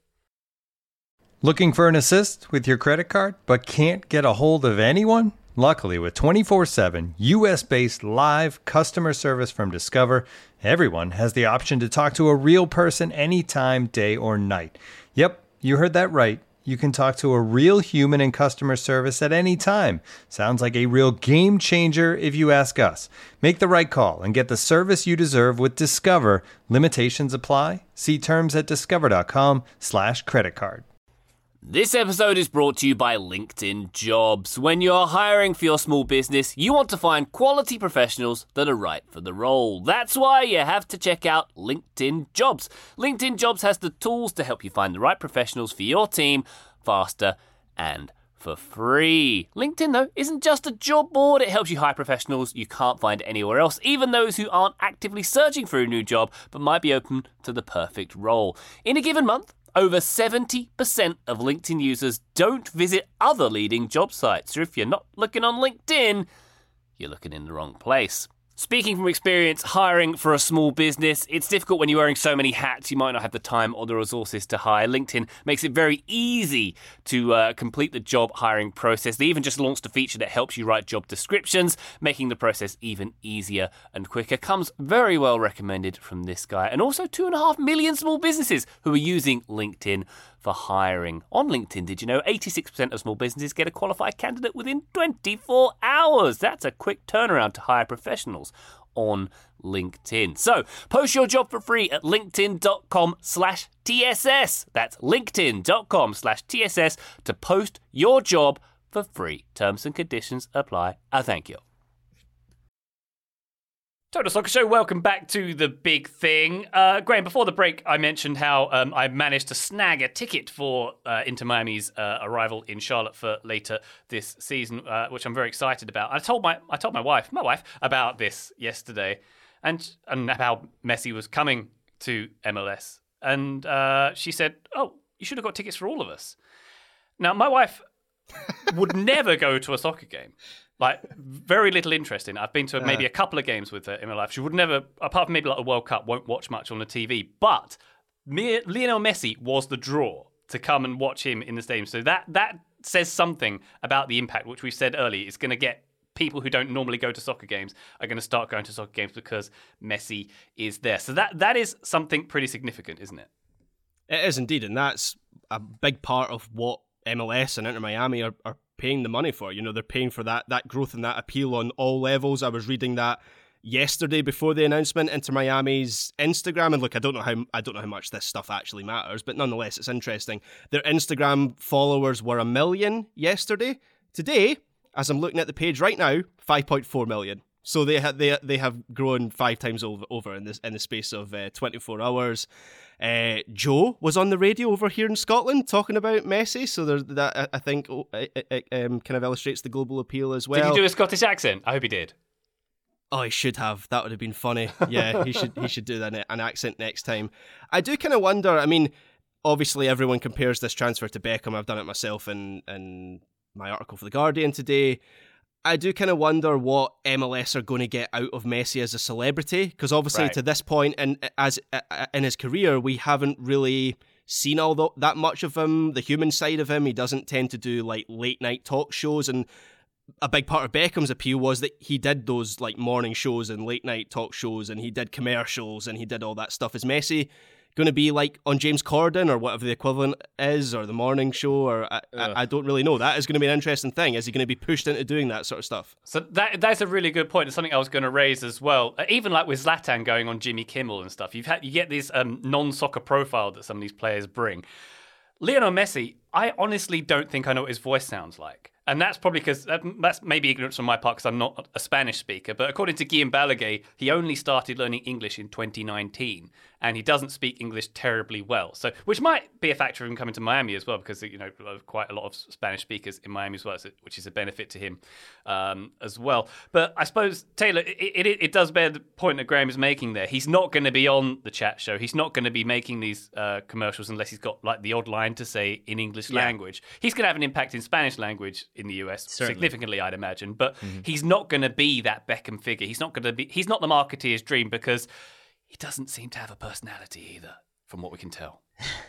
Looking for an assist with your credit card, but can't get a hold of anyone? Luckily, with 24/7 US-based live customer service from Discover, everyone has the option to talk to a real person anytime, day or night. Yep, you heard that right. You can talk to a real human in customer service at any time. Sounds like a real game changer if you ask us. Make the right call and get the service you deserve with Discover. Limitations apply. See terms at discover.com/creditcard. This episode is brought to you by LinkedIn Jobs. When you're hiring for your small business, you want to find quality professionals that are right for the role. That's why you have to check out LinkedIn Jobs. LinkedIn Jobs has the tools to help you find the right professionals for your team faster and for free. LinkedIn, though, isn't just a job board. It helps you hire professionals you can't find anywhere else, even those who aren't actively searching for a new job but might be open to the perfect role. In a given month, over 70% of LinkedIn users don't visit other leading job sites. So if you're not looking on LinkedIn, you're looking in the wrong place. Speaking from experience, hiring for a small business, it's difficult when you're wearing so many hats. You might not have the time or the resources to hire. LinkedIn makes it very easy to complete the job hiring process. They even just launched a feature that helps you write job descriptions, making the process even easier and quicker. Comes very well recommended from this guy. And also 2.5 million small businesses who are using LinkedIn for hiring. On LinkedIn, did you know 86% of small businesses get a qualified candidate within 24 hours? That's a quick turnaround to hire professionals on LinkedIn. So, post your job for free at linkedin.com/TSS. That's linkedin.com/TSS to post your job for free. Terms and conditions apply. Thank you. Total Soccer Show, welcome back to The Big Thing. Graham, before the break, I mentioned how I managed to snag a ticket for Inter Miami's arrival in Charlotte for later this season, which I'm very excited about. I told my wife about this yesterday, and how Messi was coming to MLS, and she said, "Oh, you should have got tickets for all of us." Now, my wife would never go to a soccer game. Like, very little interest in it. I've been to maybe a couple of games with her in my life. She would never, apart from maybe like a World Cup, won't watch much on the TV. But Lionel Messi was the draw to come and watch him in the stadium. So that says something about the impact, which we said earlier. It's going to get people who don't normally go to soccer games are going to start going to soccer games because Messi is there. So that is something pretty significant, isn't it? It is indeed, and that's a big part of what MLS and Inter Miami are paying the money for. You know, they're paying for that growth and that appeal on all levels. I was reading that yesterday before the announcement. Inter Miami's Instagram, and look, I don't know how much this stuff actually matters, but nonetheless, it's interesting. Their Instagram followers were 1 million yesterday. Today, as I'm looking at the page right now, 5.4 million. So they have grown 5 times over in the space of 24 hours. Joe was on the radio over here in Scotland talking about Messi, so that I think it kind of illustrates the global appeal as well. Did he do a Scottish accent? I hope he did. Oh, he should have. That would have been funny. Yeah, he should do that an accent next time. I do kind of wonder. I mean, obviously everyone compares this transfer to Beckham. I've done it myself in my article for The Guardian today. I do kind of wonder what MLS are going to get out of Messi as a celebrity, because obviously to this point in his career, we haven't really seen that much of him, the human side of him. He doesn't tend to do like late night talk shows, and a big part of Beckham's appeal was that he did those like morning shows and late night talk shows, and he did commercials and he did all that stuff. Is Messi going to be like on James Corden or whatever the equivalent is, or the morning show, or I don't really know. That is going to be an interesting thing. Is he going to be pushed into doing that sort of stuff? So that's a really good point. It's something I was going to raise as well. Even like with Zlatan going on Jimmy Kimmel and stuff, you get this non-soccer profile that some of these players bring. Lionel Messi, I honestly don't think I know what his voice sounds like. And that's probably because that's maybe ignorance on my part because I'm not a Spanish speaker. But according to Guillaume Balaguer, he only started learning English in 2019, and he doesn't speak English terribly well. So, which might be a factor of him coming to Miami as well, because quite a lot of Spanish speakers in Miami as well, which is a benefit to him as well. But I suppose Taylor, it does bear the point that Graham is making there. He's not going to be on the chat show. He's not going to be making these commercials unless he's got like the odd line to say in English language. He's going to have an impact in Spanish language in the US significantly, I'd imagine, but he's not going to be that Beckham figure. He's not the marketeer's dream because he doesn't seem to have a personality either, from what we can tell.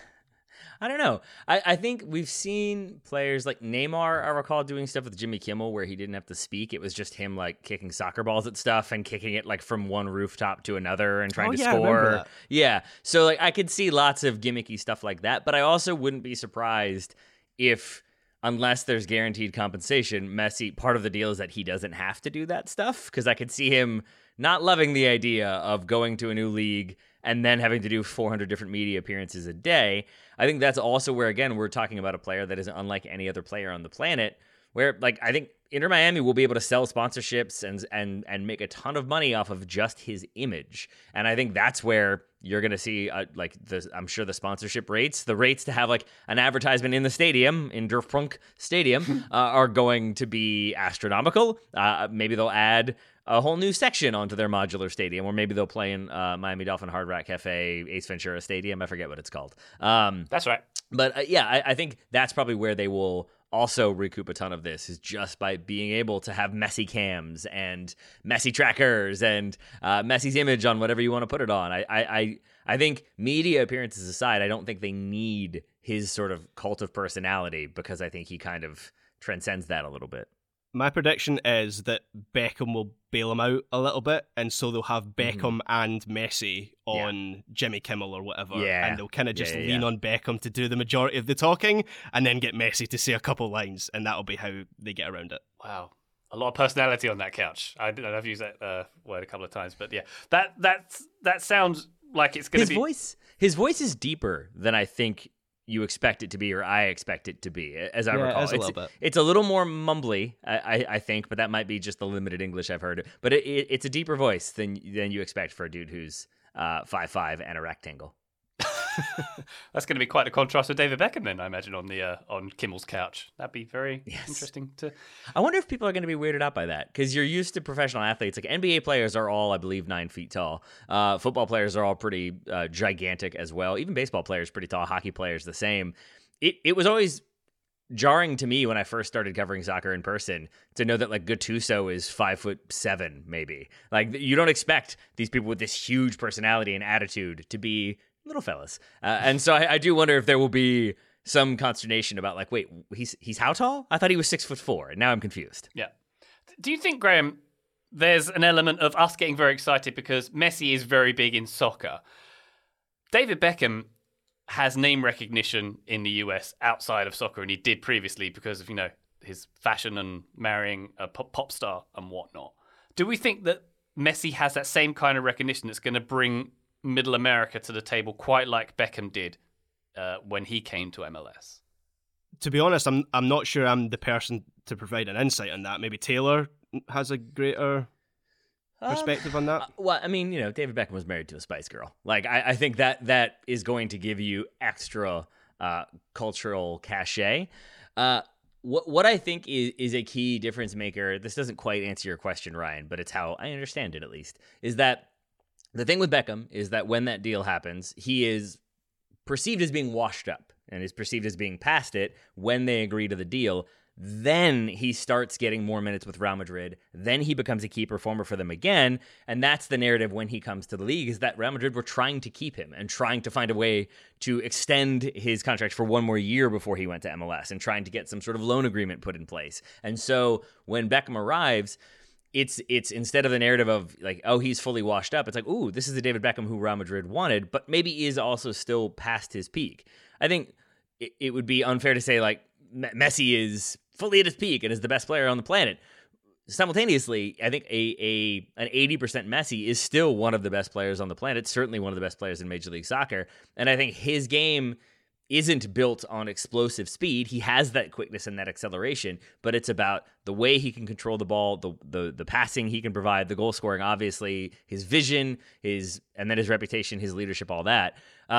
I don't know. I think we've seen players like Neymar, I recall doing stuff with Jimmy Kimmel where he didn't have to speak. It was just him like kicking soccer balls at stuff and kicking it like from one rooftop to another and trying to score. Yeah. So like I could see lots of gimmicky stuff like that, but I also wouldn't be surprised if, unless there's guaranteed compensation, Messi, part of the deal is that he doesn't have to do that stuff, because I could see him not loving the idea of going to a new league and then having to do 400 different media appearances a day. I think that's also where, again, we're talking about a player that is unlike any other player on the planet, where, like, I think Inter Miami will be able to sell sponsorships and make a ton of money off of just his image. And I think that's where you're going to see, I'm sure the sponsorship rates, the rates to have like an advertisement in the stadium, in Der Prunk Stadium, are going to be astronomical. Maybe they'll add a whole new section onto their modular stadium, or maybe they'll play in Miami Dolphin Hard Rock Cafe, Ace Ventura Stadium. I forget what it's called. That's right. But I think that's probably where they will also recoup a ton of this, is just by being able to have Messi cams and Messi trackers and Messi's image on whatever you want to put it on. I think media appearances aside, I don't think they need his sort of cult of personality, because I think he kind of transcends that a little bit. My prediction is that Beckham will bail him out a little bit, and so they'll have Beckham and Messi on Jimmy Kimmel or whatever, and they'll kind of just lean on Beckham to do the majority of the talking, and then get Messi to say a couple lines, and that'll be how they get around it. Wow. A lot of personality on that couch. I've used that word a couple of times, but yeah, that sounds like it's going to be... His voice is deeper than I think you expect it to be, or I expect it to be, as I recall. It's a little more mumbly, I think, but that might be just the limited English I've heard. But it's a deeper voice than you expect for a dude who's 5'5" and a rectangle. That's going to be quite a contrast with David Beckham then, I imagine, on Kimmel's couch. That'd be very interesting to... I wonder if people are going to be weirded out by that, because you're used to professional athletes. Like NBA players are all, I believe, 9 feet tall. Football players are all pretty gigantic as well. Even baseball players pretty tall. Hockey players the same. It was always jarring to me when I first started covering soccer in person to know that like Gattuso is 5'7", maybe. Like you don't expect these people with this huge personality and attitude to be little fellas. And so I do wonder if there will be some consternation about like, wait, he's how tall? I thought he was 6'4", and now I'm confused. Yeah. Do you think, Graham, there's an element of us getting very excited because Messi is very big in soccer? David Beckham has name recognition in the US outside of soccer, and he did previously because of, his fashion and marrying a pop star and whatnot. Do we think that Messi has that same kind of recognition that's going to bring Middle America to the table, quite like Beckham did when he came to MLS? To be honest, I'm not sure I'm the person to provide an insight on that. Maybe Taylor has a greater perspective on that. Well, I mean, David Beckham was married to a Spice Girl. Like, I think that is going to give you extra cultural cachet. What I think is a key difference maker, this doesn't quite answer your question, Ryan, but it's how I understand it at least, is that the thing with Beckham is that when that deal happens, he is perceived as being washed up and is perceived as being past it when they agree to the deal. Then he starts getting more minutes with Real Madrid. Then he becomes a key performer for them again. And that's the narrative when he comes to the league, is that Real Madrid were trying to keep him and trying to find a way to extend his contract for one more year before he went to MLS and trying to get some sort of loan agreement put in place. And so when Beckham arrives, it's instead of the narrative of like, oh, he's fully washed up, it's like, ooh, this is the David Beckham who Real Madrid wanted, but maybe is also still past his peak. I think it would be unfair to say like Messi is fully at his peak and is the best player on the planet. Simultaneously, I think an 80% Messi is still one of the best players on the planet, certainly one of the best players in Major League Soccer. And I think his game isn't built on explosive speed. He has that quickness and that acceleration, but it's about the way he can control the ball, the passing he can provide, the goal scoring, obviously, his vision, and then his reputation, his leadership, all that.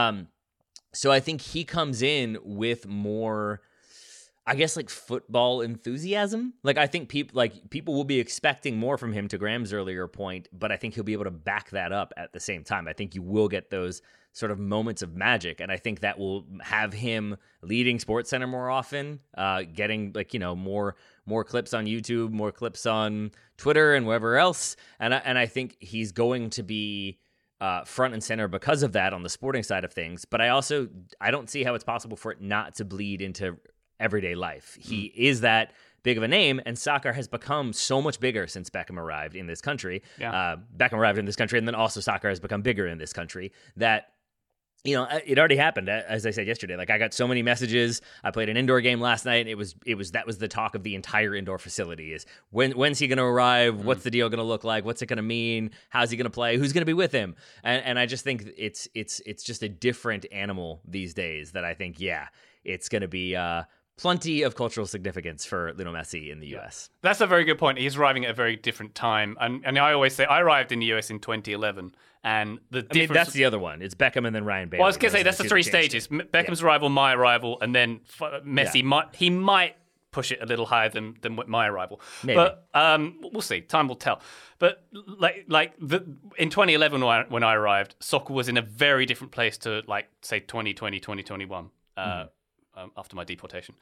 So I think he comes in with more, I guess, like football enthusiasm. Like I think people will be expecting more from him, to Graham's earlier point, but I think he'll be able to back that up at the same time. I think you will get those sort of moments of magic, and I think that will have him leading SportsCenter more often, getting more clips on YouTube, more clips on Twitter and wherever else, and I think he's going to be front and center because of that on the sporting side of things. But I don't see how it's possible for it not to bleed into everyday life. He is that big of a name, and soccer has become so much bigger since Beckham arrived in this country. Yeah. Beckham arrived in this country, and then also soccer has become bigger in this country that, it already happened. As I said yesterday, like I got so many messages. I played an indoor game last night. And that was the talk of the entire indoor facility is when's he going to arrive? What's the deal going to look like? What's it going to mean? How's he going to play? Who's going to be with him? And I just think it's just a different animal these days that I think, it's going to be plenty of cultural significance for Lionel Messi in the U.S. That's a very good point. He's arriving at a very different time. And I always say I arrived in the U.S. in 2011. And that's the other one. It's Beckham and then Ryan Bailey. Well, I was going to say, that's the three stages. Beckham's arrival, my arrival, and then Messi might push it a little higher than my arrival. Maybe. But we'll see. Time will tell. But in 2011 when I arrived, soccer was in a very different place to, say, 2020, 2021. After my deportation.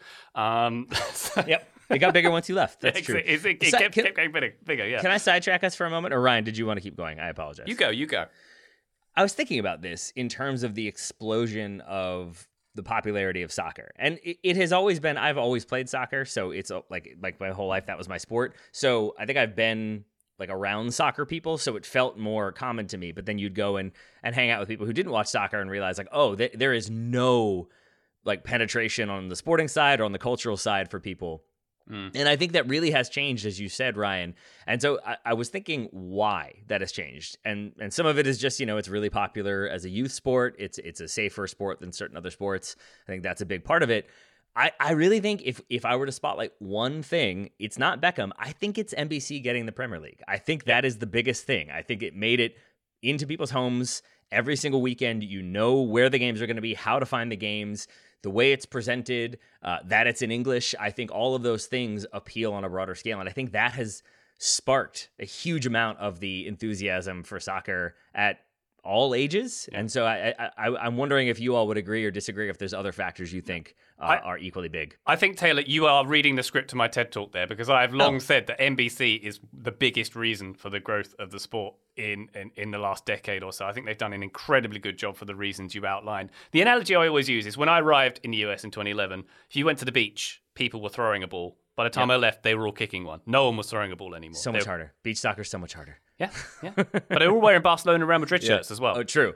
Yep. It got bigger once you left. That's true. It kept getting bigger, yeah. Can I sidetrack us for a moment? Or Ryan, did you want to keep going? I apologize. You go. I was thinking about this in terms of the explosion of the popularity of soccer. And it has always been, I've always played soccer, so it's like my whole life, that was my sport. So I think I've been around soccer people, so it felt more common to me. But then you'd go and hang out with people who didn't watch soccer and realize there is no penetration on the sporting side or on the cultural side for people. And I think that really has changed, as you said, Ryan. And so I was thinking why that has changed. And some of it is just, it's really popular as a youth sport. It's a safer sport than certain other sports. I think that's a big part of it. I really think if I were to spotlight one thing, it's not Beckham. I think it's NBC getting the Premier League. I think that is the biggest thing. I think it made it into people's homes every single weekend. You know where the games are going to be, how to find the games, the way it's presented, that it's in English. I think all of those things appeal on a broader scale. And I think that has sparked a huge amount of the enthusiasm for soccer at all ages. And so I'm wondering if you all would agree or disagree, if there's other factors you think are equally big. I think, Taylor, you are reading the script to my TED Talk there, because I've long said that NBC is the biggest reason for the growth of the sport in the last decade or so. I think they've done an incredibly good job for the reasons you outlined. The analogy I always use is when I arrived in the US in 2011, if you went to the beach, people were throwing a ball. By the time I left, they were all kicking one. No one was throwing a ball anymore. So much harder. Beach soccer is so much harder. Yeah. But they're all wearing Barcelona and Real Madrid shirts as well. Oh, true.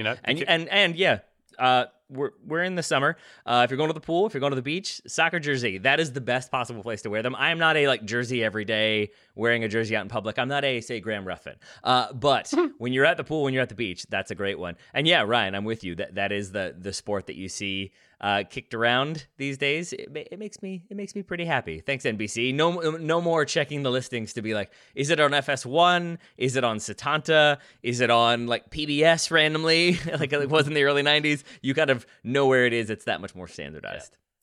We're in the summer. If you're going to the pool, if you're going to the beach, soccer jersey, that is the best possible place to wear them. I am not a jersey every day, wearing a jersey out in public. I'm not a, say, Graham Ruffin. But when you're at the pool, when you're at the beach, that's a great one. And yeah, Ryan, I'm with you. That is the sport that you see kicked around these days. It makes me pretty happy. Thanks, NBC. No more checking the listings to be like, is it on FS1? Is it on Setanta? Is it on PBS randomly, like it was in the early 90s? You kind of know where it is. It's that much more standardized.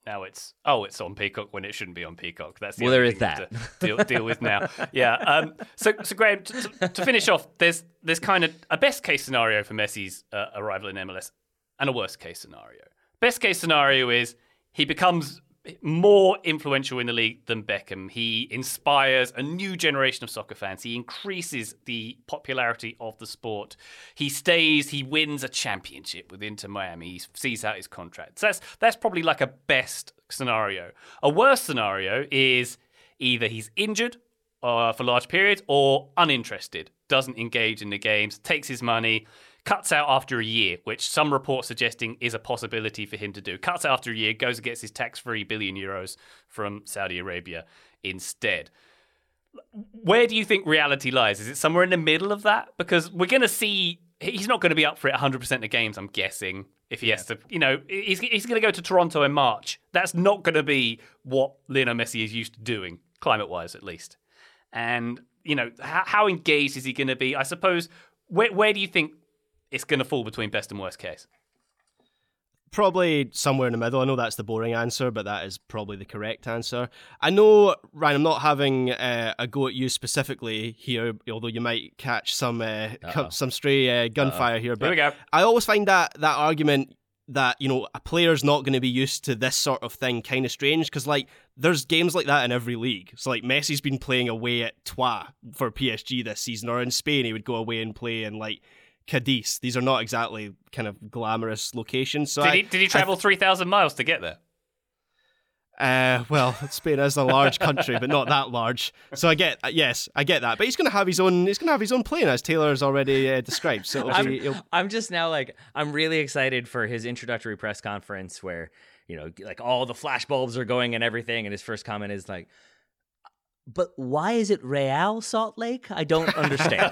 Now it's on Peacock when it shouldn't be on Peacock. That's the Well, there only is thing we have to deal with now. Yeah. So Graham, to finish off, there's kind of a best case scenario for Messi's arrival in MLS and a worst case scenario. Best case scenario is he becomes more influential in the league than Beckham. He inspires a new generation of soccer fans. He increases the popularity of the sport. He stays, he wins a championship with Inter Miami. He sees out his contract. So that's probably like a best scenario. A worse scenario is either he's injured for large periods or uninterested, doesn't engage in the games, takes his money, cuts out after a year, which some reports suggesting is a possibility for him to do. Cuts out after a year, goes and gets his tax-free €1 billion from Saudi Arabia instead. Where do you think reality lies? Is it somewhere in the middle of that? Because we're going to see, he's not going to be up for it 100% of games, I'm guessing, if he has to, he's going to go to Toronto in March. That's not going to be what Lionel Messi is used to doing, climate-wise at least. And, how engaged is he going to be? I suppose, where do you think it's going to fall between best and worst case? Probably somewhere in the middle. I know that's the boring answer, but that is probably the correct answer. I know, Ryan, I'm not having a go at you specifically here, although you might catch some stray gunfire here. But Here we go. I always find that argument that, a player's not going to be used to this sort of thing kind of strange, because, there's games like that in every league. So, Messi's been playing away at Troyes for PSG this season, or in Spain he would go away and play in, Cadiz. These are not exactly kind of glamorous locations. So did he travel 3,000 miles to get there? Well, Spain is a large country, but not that large. So I get that. But he's going to have his own. He's going to have his own plane, as Taylor's already described. So I'm just now I'm really excited for his introductory press conference where all the flash bulbs are going and everything, and his first comment is like, "But why is it Real Salt Lake? I don't understand."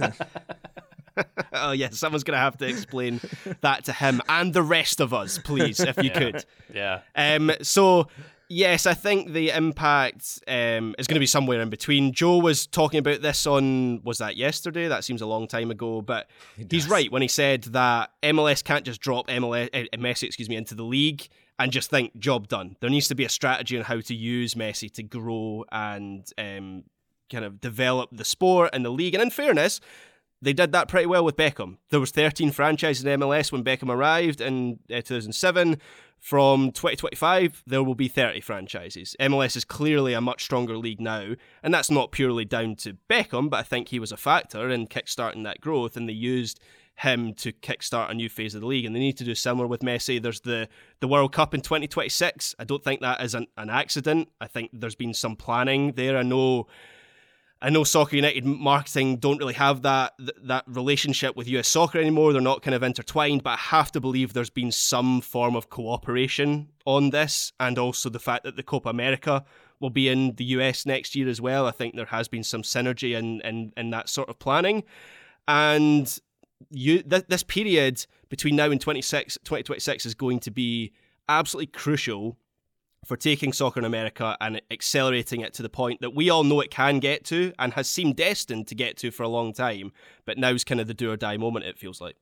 Oh, yes, someone's going to have to explain that to him and the rest of us, please, if you could. Yeah. So, yes, I think the impact is going to be somewhere in between. Joe was talking about this was that yesterday? That seems a long time ago, but he's right when he said that MLS can't just drop Messi, into the league and just think, job done. There needs to be a strategy on how to use Messi to grow and kind of develop the sport and the league. And in fairness, they did that pretty well with Beckham. There was 13 franchises in MLS when Beckham arrived in 2007. From 2025, there will be 30 franchises. MLS is clearly a much stronger league now, and that's not purely down to Beckham, but I think he was a factor in kickstarting that growth, and they used him to kickstart a new phase of the league, and they need to do similar with Messi. There's the World Cup in 2026. I don't think that is an accident. I think there's been some planning there. I know Soccer United marketing don't really have that relationship with US Soccer anymore. They're not kind of intertwined, but I have to believe there's been some form of cooperation on this, and also the fact that the Copa America will be in the US next year as well. I think there has been some synergy in that sort of planning. And this period between now and 2026 is going to be absolutely crucial for taking soccer in America and accelerating it to the point that we all know it can get to and has seemed destined to get to for a long time. But now's kind of the do or die moment, it feels like.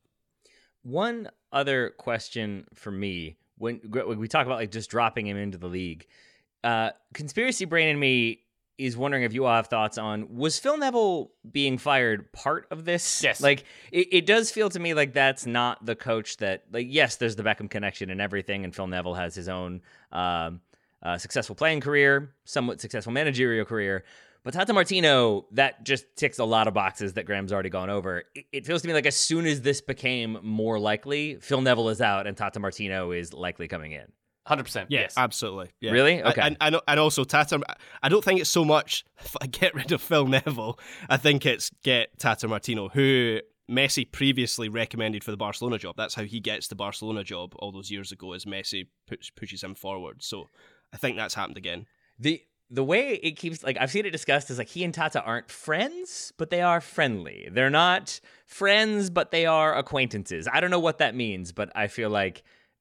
One other question for me, when we talk about just dropping him into the league, Conspiracy Brain in me is wondering if you all have thoughts on, was Phil Neville being fired part of this? Yes. It does feel to me like that's not the coach that, yes, there's the Beckham connection and everything, and Phil Neville has his own successful playing career, somewhat successful managerial career. But Tata Martino, that just ticks a lot of boxes that Graham's already gone over. It feels to me like as soon as this became more likely, Phil Neville is out and Tata Martino is likely coming in. 100%. Yes. Absolutely. Yeah. Really? Okay. And also Tata, I don't think it's so much get rid of Phil Neville. I think it's get Tata Martino, who Messi previously recommended for the Barcelona job. That's how he gets the Barcelona job all those years ago, as Messi pushes him forward. So I think that's happened again. The way it keeps, I've seen it discussed is he and Tata aren't friends, but they are friendly. They're not friends, but they are acquaintances. I don't know what that means, but I feel like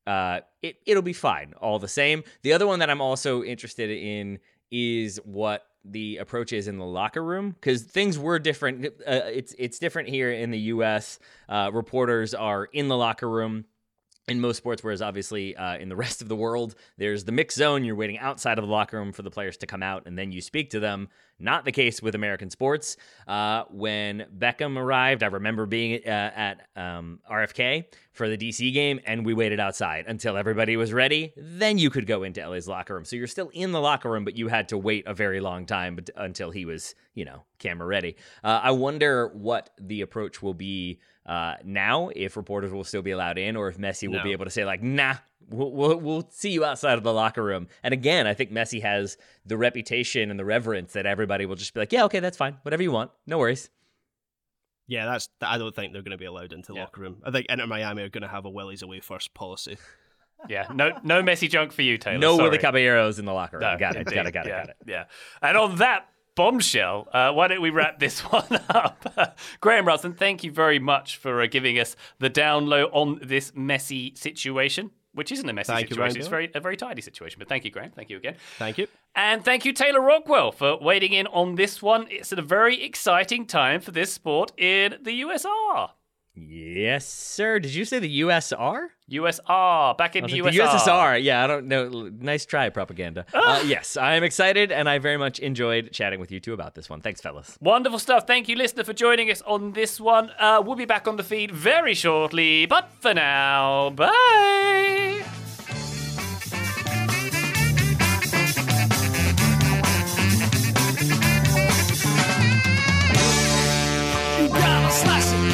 it'll be fine all the same. The other one that I'm also interested in is what the approach is in the locker room, because things were different. It's different here in the U.S. Reporters are in the locker room. in most sports, whereas obviously in the rest of the world, there's the mix zone. You're waiting outside of the locker room for the players to come out, and then you speak to them. Not the case with American sports. When Beckham arrived, I remember being at RFK for the DC game, and we waited outside until everybody was ready. Then you could go into LA's locker room. So you're still in the locker room, but you had to wait a very long time until he was, camera ready. I wonder what the approach will be now, if reporters will still be allowed in, or if Messi will be able to say, like, nah, we'll see you outside of the locker room. And again, I think Messi has the reputation and the reverence that everybody will just be like, yeah, okay, that's fine. Whatever you want. No worries. Yeah, I don't think they're going to be allowed into the locker room. I think Inter Miami are going to have a Willie's away first policy. Yeah, no Messi junk for you, Taylor. No Sorry. Willy Caballeros in the locker room. No, Got it. Yeah. And on that bombshell, why don't we wrap this one up? Graham Russell, thank you very much for giving us the down low on this messy situation, which isn't a messy situation. It's a very tidy situation. But thank you, Graham. Thank you again. Thank you. And thank you, Taylor Rockwell, for wading in on this one. It's a very exciting time for this sport in the USR. Yes, sir. Did you say the USR? USR, back in the USR. The USSR, yeah, I don't know. Nice try, propaganda. Yes, I am excited, and I very much enjoyed chatting with you two about this one. Thanks, fellas. Wonderful stuff. Thank you, listener, for joining us on this one. We'll be back on the feed very shortly, but for now, bye! You gotta slice it.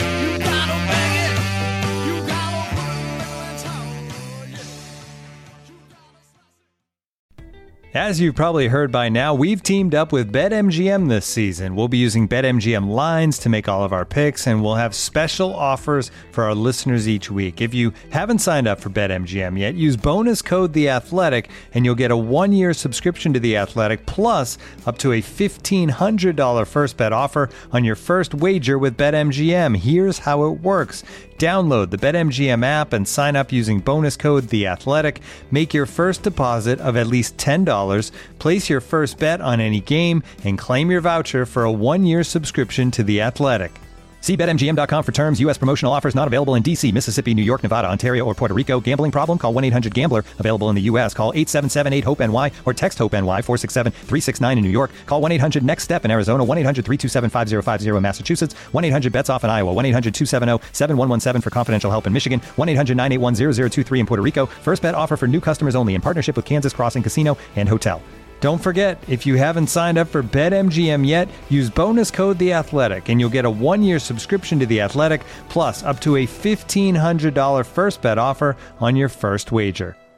As you've probably heard by now, we've teamed up with BetMGM this season. We'll be using BetMGM lines to make all of our picks, and we'll have special offers for our listeners each week. If you haven't signed up for BetMGM yet, use bonus code The Athletic, and you'll get a 1-year subscription to The Athletic, plus up to a $1,500 first bet offer on your first wager with BetMGM. Here's how it works. Download the BetMGM app and sign up using bonus code The Athletic. Make your first deposit of at least $10. Place your first bet on any game and claim your voucher for a 1-year subscription to The Athletic. See BetMGM.com for terms. U.S. promotional offers not available in D.C., Mississippi, New York, Nevada, Ontario, or Puerto Rico. Gambling problem? Call 1-800-GAMBLER. Available in the U.S. Call 877-8-HOPE-NY or text HOPE-NY 467-369 in New York. Call 1-800-NEXT-STEP in Arizona. 1-800-327-5050 in Massachusetts. 1-800-BETS-OFF in Iowa. 1-800-270-7117 for confidential help in Michigan. 1-800-981-0023 in Puerto Rico. First bet offer for new customers only in partnership with Kansas Crossing Casino and Hotel. Don't forget, if you haven't signed up for BetMGM yet, use bonus code The Athletic, and you'll get a 1-year subscription to The Athletic, plus up to a $1,500 first bet offer on your first wager.